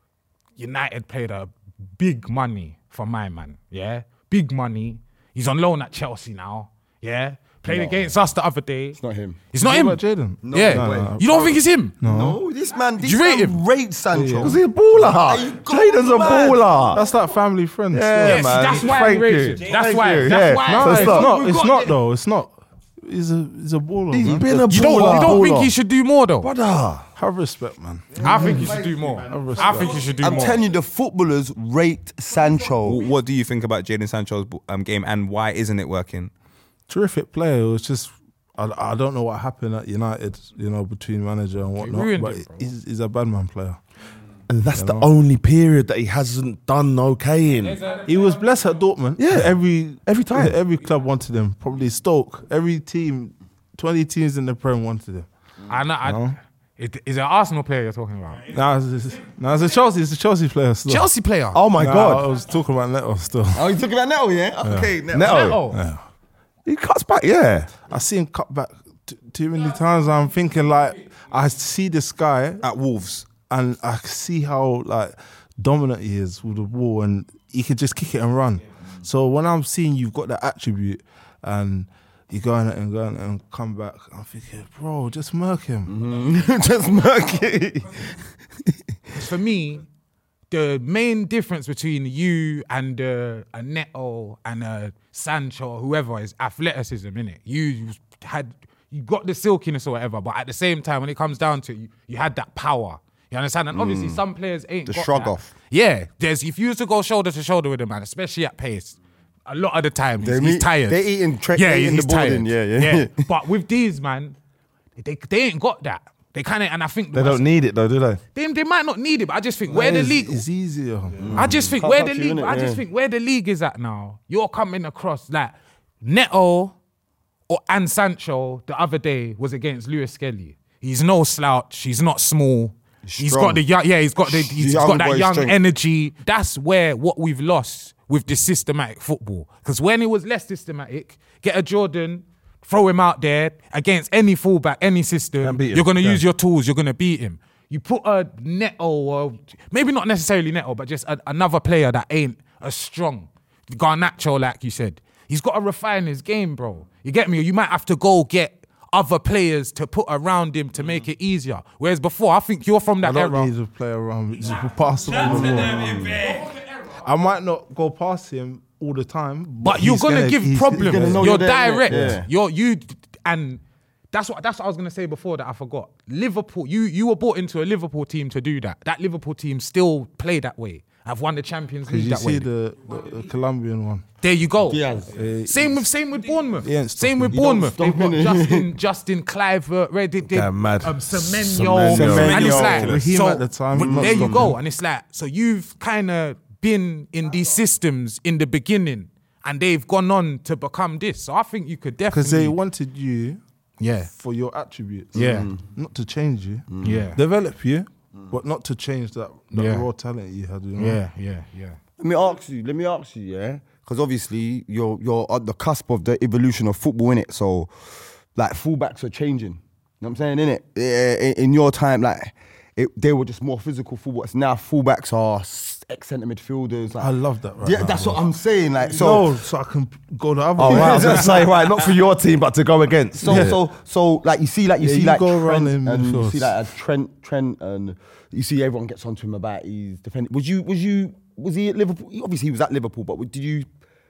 United paid a big money for my man, yeah? Big money. He's on loan at Chelsea now, yeah? Played against us the other day. It's not him. It's not What him. about Jaden? yeah. No, no, You don't think it's him? No, this man, this you rate man him? rates Sancho. because he's a baller. you Jaden's a mad? baller. That's like family friends. Yeah, Yes, man. that's why Thank I rate you. him. That's Thank why. you. That's Yeah. why. No, So it's it's not. not- It's we've got not it. though. It's not. He's a he's a baller. He's man. been a You don't, baller. you don't think Baller. he should do more though? Brother. Have respect, man. I think he should do more. I think he should do I'm more. telling you, the footballers rate Sancho. What do you think about Jadon Sancho's um, game and why isn't it working? Terrific player. It was just I, I don't know what happened at United. You know, between manager and whatnot. ruined But it, bro. he's, he's a bad man player. And that's the only period that he hasn't done okay in. He was blessed at Dortmund. Yeah. every Every time. every club wanted him. Probably Stoke. Every team, twenty teams in the Prem wanted him. I know. I, No. it, is it an Arsenal player you're talking about? Now it's, it's, now it's a Chelsea. It's a Chelsea player still. Chelsea player. Oh my Nah, I God. was talking about Neto still. Oh, you talking about Neto, yeah? Okay, Neto. Neto. Neto. He cuts back, yeah. I see him cut back t- too many times. I'm thinking like I see this guy At Wolves. and I see how like dominant he is with the ball, and he can just kick it and run. So when I'm seeing you've got that attribute, and you go in it and go in it and come back, I'm thinking, bro, just murk him. Just murky. for me, the main difference between you and uh, a Neto and a Sancho or whoever is athleticism, innit? You had you got the silkiness or whatever, but at the same time, when it comes down to it, you, you had that power. You understand? And obviously, some players ain't The got shrug that. off. Yeah, there's if you used to go shoulder to shoulder with a man, especially at pace, a lot of the time They he's, meet- he's tired. they eating tra- yeah, they eating he's the boarding, tired. yeah, yeah. But with these man, they they ain't got that. They kind of, and I think They don't need it though, do they? They, they might not need it, but I just think where the It's- league. It's easier. I just think Can't where the touch you, league. innit? I just Yeah. think where the league is at now. You're coming across like Neto or and Sancho the other day was against Lewis Skelly. He's no slouch. He's not small. He's strong. got the young, yeah. He's got the he's young got that boy young strength. energy. That's where what we've lost with the systematic football. Because when it was less systematic, get a Jordan, throw him out there against any fullback, any system. And beat him. You're gonna Yeah. use your tools. You're gonna beat him. You put a Neto, or maybe not necessarily Neto, but just a, another player that ain't as strong. Garnacho, like you said. He's got to refine his game, bro. You get me? You might have to go get other players to put around him to make it easier. Whereas before, I think you're from I that don't era. need to play around with just pass the ball more. I might not go past him all the time, But you're he's gonna, give he's- problems. he's gonna know You're you're there, direct. yeah. You're you, and that's what that's what I was gonna say before that I forgot. Liverpool, you you were bought into a Liverpool team to do that. That Liverpool team still play that way. I've won the Champions Did League you that see way. the, the, the Colombian one? There you go. Diaz. Same with same with Bournemouth. He ain't Same with stopping. Bournemouth. He They've don't got stop, innit? Justin, Justin Clivert, Reddit, Guy mad. um, Semenyo, Semenyo. and it's like Semenyo. Raheem so. at the time, but not there you stopping. go, and it's like so you've kind of been in these systems in the beginning, and they've gone on to become this. So I think you could definitely Because they wanted you yeah, for your attributes. Yeah. Not to change you. yeah, Develop you, but not to change that, that Yeah. raw talent you had. You know? yeah, yeah, yeah. Let me ask you. Let me ask you, yeah, because obviously you're you're at the cusp of the evolution of football, innit? So, like, fullbacks are changing. You know what I'm saying, innit? Eh, In, in your time, like, it, they were just more physical fullbacks. Now fullbacks are ex-centre midfielders. Like, I love that right yeah, now, that's bro. what I'm saying. Like, so. no, so I can go the other Oh way. wow, I was gonna say right, not for your team, but to go against. So, Yeah. so, so, like you see, like you Yeah, see, you like go Trent, around in and you midfield. see like a Trent, Trent, and you see everyone gets onto him about he's defending. Was you, was you, was he at Liverpool? Obviously, he was at Liverpool, but did you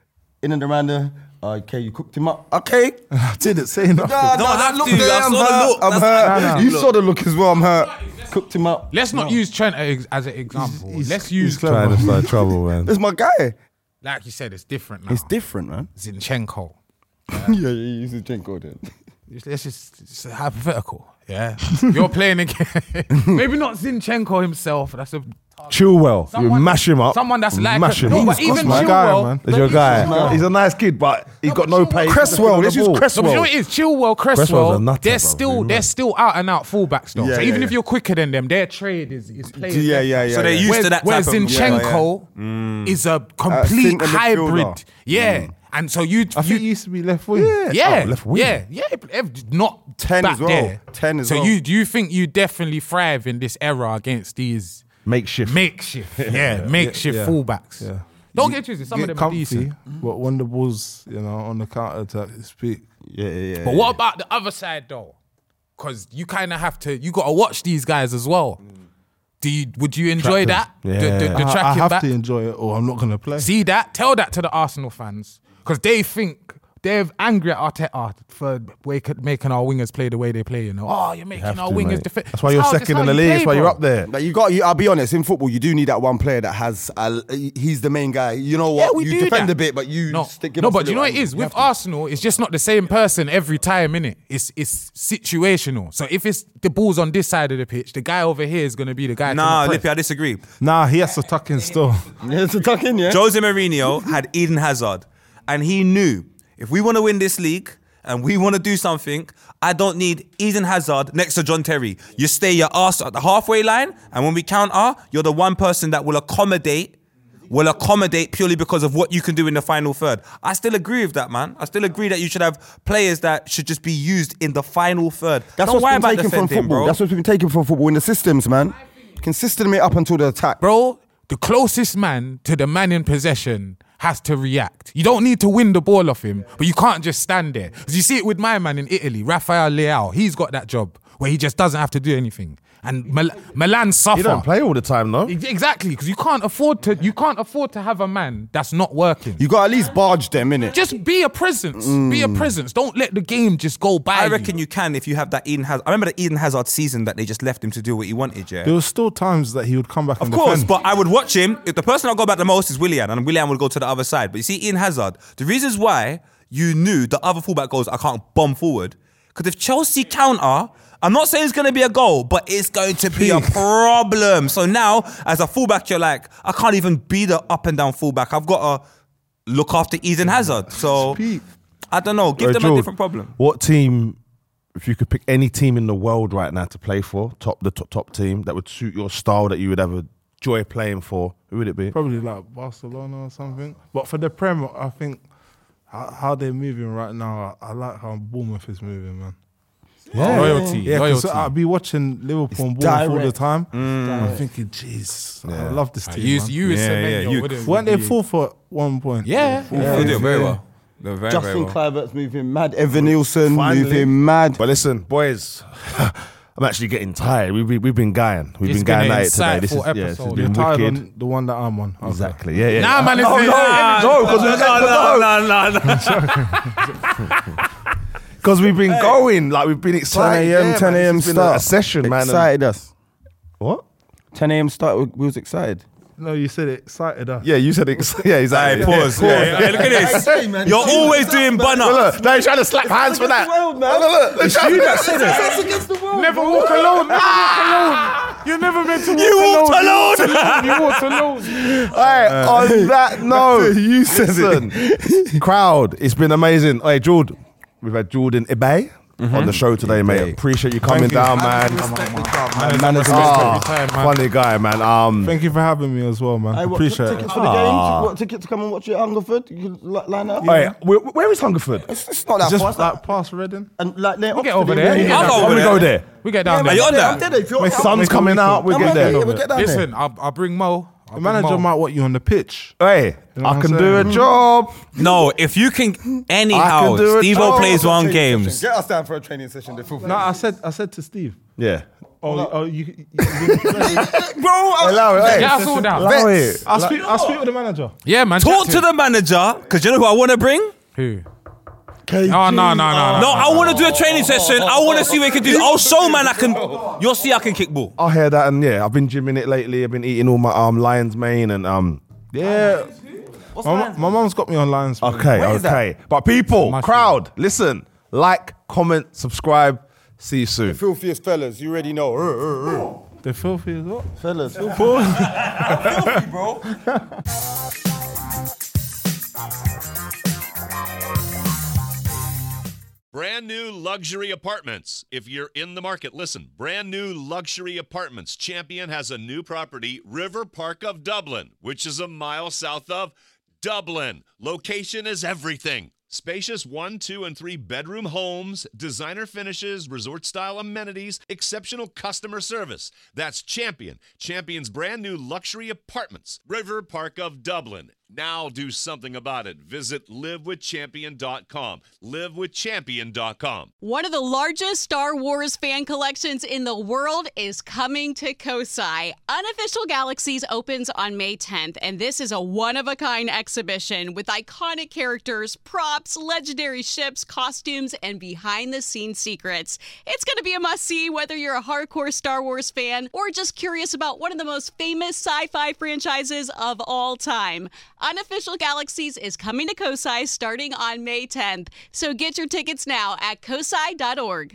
in and around the? Okay, you cooked him up. Okay, I didn't say nothing. Nah, don't nah, have look to. there, I I'm saw the hurt. look. I'm That's hurt. the- Nah, nah. You saw the look as well. I'm hurt. Cooked him up. Let's not use Trent as as an example. he's- Let's he's use clever. Trying to start trouble, man. That's my guy. like you said, it's different now. It's different, man. Zinchenko. yeah, yeah, he's a Jenko then. Let's just it's hypothetical. Yeah, you're playing again. Maybe not Zinchenko himself. That's a Chilwell, you Someone- mash him up. Someone that's like mash him no, up. but even my Chilwell. guy, man. Is your guy? man. He's a nice kid, but he's got no but pace. Cresswell, let's use No, but you know Cresswell. what it is? Chilwell, Cresswell's a Cresswell, nutter, they're bro. still He's they're mad. still out and out fullbacks though. Yeah, so yeah, even if yeah. you're quicker than them, their trade is is playing. Yeah, yeah, yeah. So they're yeah. used Whereas, to that whereas type of- Zinchenko is a complete centre hybrid. midfielder. Yeah, and so you I you think he used to be left wing. yeah, Oh, left wing. yeah, yeah, not ten back as well. there. ten as so well. you do you think you definitely thrive in this era against these Makeshift. makeshift, yeah, makeshift yeah. fullbacks? Yeah. Don't You get twisted. Some Get of them are comfy, decent. but when the ball's, you know, on the counter attack, speak. Yeah, yeah, yeah. But what about the other side though? Because you kind of have to. You got to watch these guys as well. Do you? Would you enjoy that? Yeah. The, the, the I, I tracking have back. to enjoy it, or I'm not gonna play. See that? Tell that to the Arsenal fans because they think they're angry at Arteta for wake- making our wingers play the way they play. You know, oh, you're making have our to, wingers mate. defend. That's why you're second in the league. That's why you're up there. Like you got, you, I'll be honest. In football, you do need that one player that has. Uh, he's the main guy. You know Yeah, what? we you do defend that. a bit, but you No, stick. give no, us a but you know little what it is angle. with Arsenal. It's just not the same person every time, innit? It's it's situational. So if it's the ball's on this side of the pitch, the guy over here is gonna be the guy. Nah, to Lippy, I press. disagree. Nah, he has to tuck in still. Yeah, it's a tuck in, yeah. Jose Mourinho had Eden Hazard, and he knew if we want to win this league and we want to do something, I don't need Eden Hazard next to John Terry. You stay your ass at the halfway line, and when we counter, you're the one person that will accommodate, will accommodate purely because of what you can do in the final third. I still agree with that, man. I still agree that you should have players that should just be used in the final third. That's don't what's worry been about taken from defending, football. bro. That's what's been taken from football in the systems, man. Consistently up until the attack. Bro, the closest man to the man in possession has to react. You don't need to win the ball off him, but you can't just stand there. Because you see it with my man in Italy, Rafael Leao. He's got that job where he just doesn't have to do anything. and Mil- Milan suffer. He don't play all the time, though. Ex- Exactly, because you can't afford to. You can't afford to have a man that's not working. You got to at least barge them, innit? Just be a presence. Be a presence. Don't let the game just go by. I reckon you can if you have that Eden Hazard. I remember the Eden Hazard season that they just left him to do what he wanted, yeah? There was still times that he would come back Of and course, defend. but I would watch him. If the person I go back the most is Willian, and Willian would go to the other side. But you see, Eden Hazard, the reasons why you knew the other fullback goes, I can't bomb forward. Because if Chelsea counter, I'm not saying it's going to be a goal, but it's going to be a problem. So now, as a fullback, you're like, I can't even be the up and down fullback. I've got to look after Eden Hazard. So, I don't know. Give Yo, them George, a different problem. What team, if you could pick any team in the world right now to play for, top the top, top team, that would suit your style, that you would have a joy playing for, who would it be? Probably like Barcelona or something. But for the Prem, I think how, how they're moving right now, I, I like how Bournemouth is moving, man. Yeah. Loyalty. Yeah, because loyalty. I'll be watching Liverpool and Bournemouth all the time. I'm thinking, jeez, I love this Uh, team, you, man. you, Yeah, yeah, yeah, you- wouldn't Weren't they be- full for one point? Yeah. Yeah. They're doing very Yeah. well. They're very, Justin very well. Kluivert's moving mad. Evan Nielsen Finally. moving mad. But listen, boys, I'm actually getting tired. We've, we've been going. We've It's been going been an at it today. This is, insightful yeah, this has episode. You're been tired wicked. on the one that I'm on. Okay. Exactly. Yeah, yeah. Nah, man, it's no, been- no, nah. no, because we've Because we've been going, like we've been excited. ten a.m., Yeah, ten man, a.m. it's been start. a session, man. and- Excited us. What? ten a.m. start. We, we was excited. No, you said it excited us. Yeah, you said it. Yeah, exactly. Hey, pause. Yeah, yeah, look at this. You're always doing bun Look, up. look, they're trying to slap hands for that. world, man. Look, look, look. It's you that said it. It's against the world. Never walk alone. Never walk alone. You're never meant to walk You alone. walked alone. You walked alone. Hey, on that note, You said listen, crowd, it's been amazing. Hey, Jordan, we've had Jordan Ibe on the show today, mate. Ibe. Appreciate you coming Thank you. down, man. Man, is Ah, every time, man. funny guy, man. Um, Thank you for having me as well, man. Hey, what, Appreciate tickets it. for the game? What ticket to come and watch you at Hungerford? You can li- line up. Hey, where, where is Hungerford? It's, it's not that Just far. It's like past Reading. and like they're We'll get Oxford, over yeah, there. yeah, Yeah, I'll go When over we there. go there. We get down Are there. you on I'm that? dead, if you're- My Sun's Make a coming weekend. out. We'll I'm get ready, there. yeah, we'll get down there. Listen, I'll, I'll bring Mo. I'll The bring manager Mo. might want you on the pitch. Hey, know I what can I'm do a saying? job. No, if you can, I anyhow, can do it. Steve-O Oh, plays one Training games. session. Get us down for a training session. The No, I said, I said to Steve. Yeah. Oh, oh you, you, you Bro, I- Allow it. Hey, Get us all down. allow it. I'll speak. I'll speak with the manager. Yeah, man. Talk chat to the manager, because you know who I want to bring? Who? Oh, no, no, no, no. No, I want to do a training session. I want to see what he can do. I'll show man I can. You'll see I can kick ball. I hear that, and yeah, I've been gymming it lately. I've been eating all my um lion's mane, and um yeah. My, mu- my mum's got me on lines. man. Okay, Where is that? okay. But people, Mushroom. crowd, listen, like, comment, subscribe. See you soon. filthiest fellas, you already know. Uh, uh, uh. The filthy as well. Fellas, Brand new luxury apartments. If you're in the market, listen. Brand new luxury apartments. Champion has a new property, River Park of Dublin, which is a mile south of Dublin. Location is everything. Spacious one, two, and three bedroom homes, designer finishes, resort style amenities, exceptional customer service. That's Champion. Champion's brand new luxury apartments, River Park of Dublin. Now do something about it. Visit live with champion dot com. live with champion dot com. One of the largest Star Wars fan collections in the world is coming to Kosai. Unofficial Galaxies opens on May tenth, and this is a one-of-a-kind exhibition with iconic characters, props, legendary ships, costumes, and behind-the-scenes secrets. It's going to be a must-see whether you're a hardcore Star Wars fan or just curious about one of the most famous sci-fi franchises of all time. Unofficial Galaxies is coming to Kosai starting on May tenth, so get your tickets now at kosai dot org.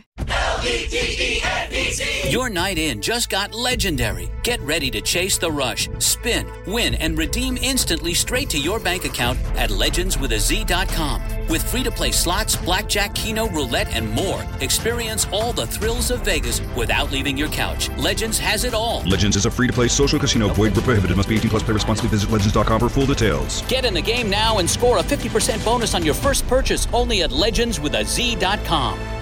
Your night in just got legendary. Get ready to chase the rush, spin, win, and redeem instantly straight to your bank account at legends with a z dot com. With free-to-play slots, blackjack, keno, roulette, and more, experience all the thrills of Vegas without leaving your couch. Legends has it all. Legends is a free-to-play social casino. Void where prohibited. Must be eighteen plus. Play responsibly. Visit legends dot com for full details. Get in the game now and score a fifty percent bonus on your first purchase only at legends with a z dot com.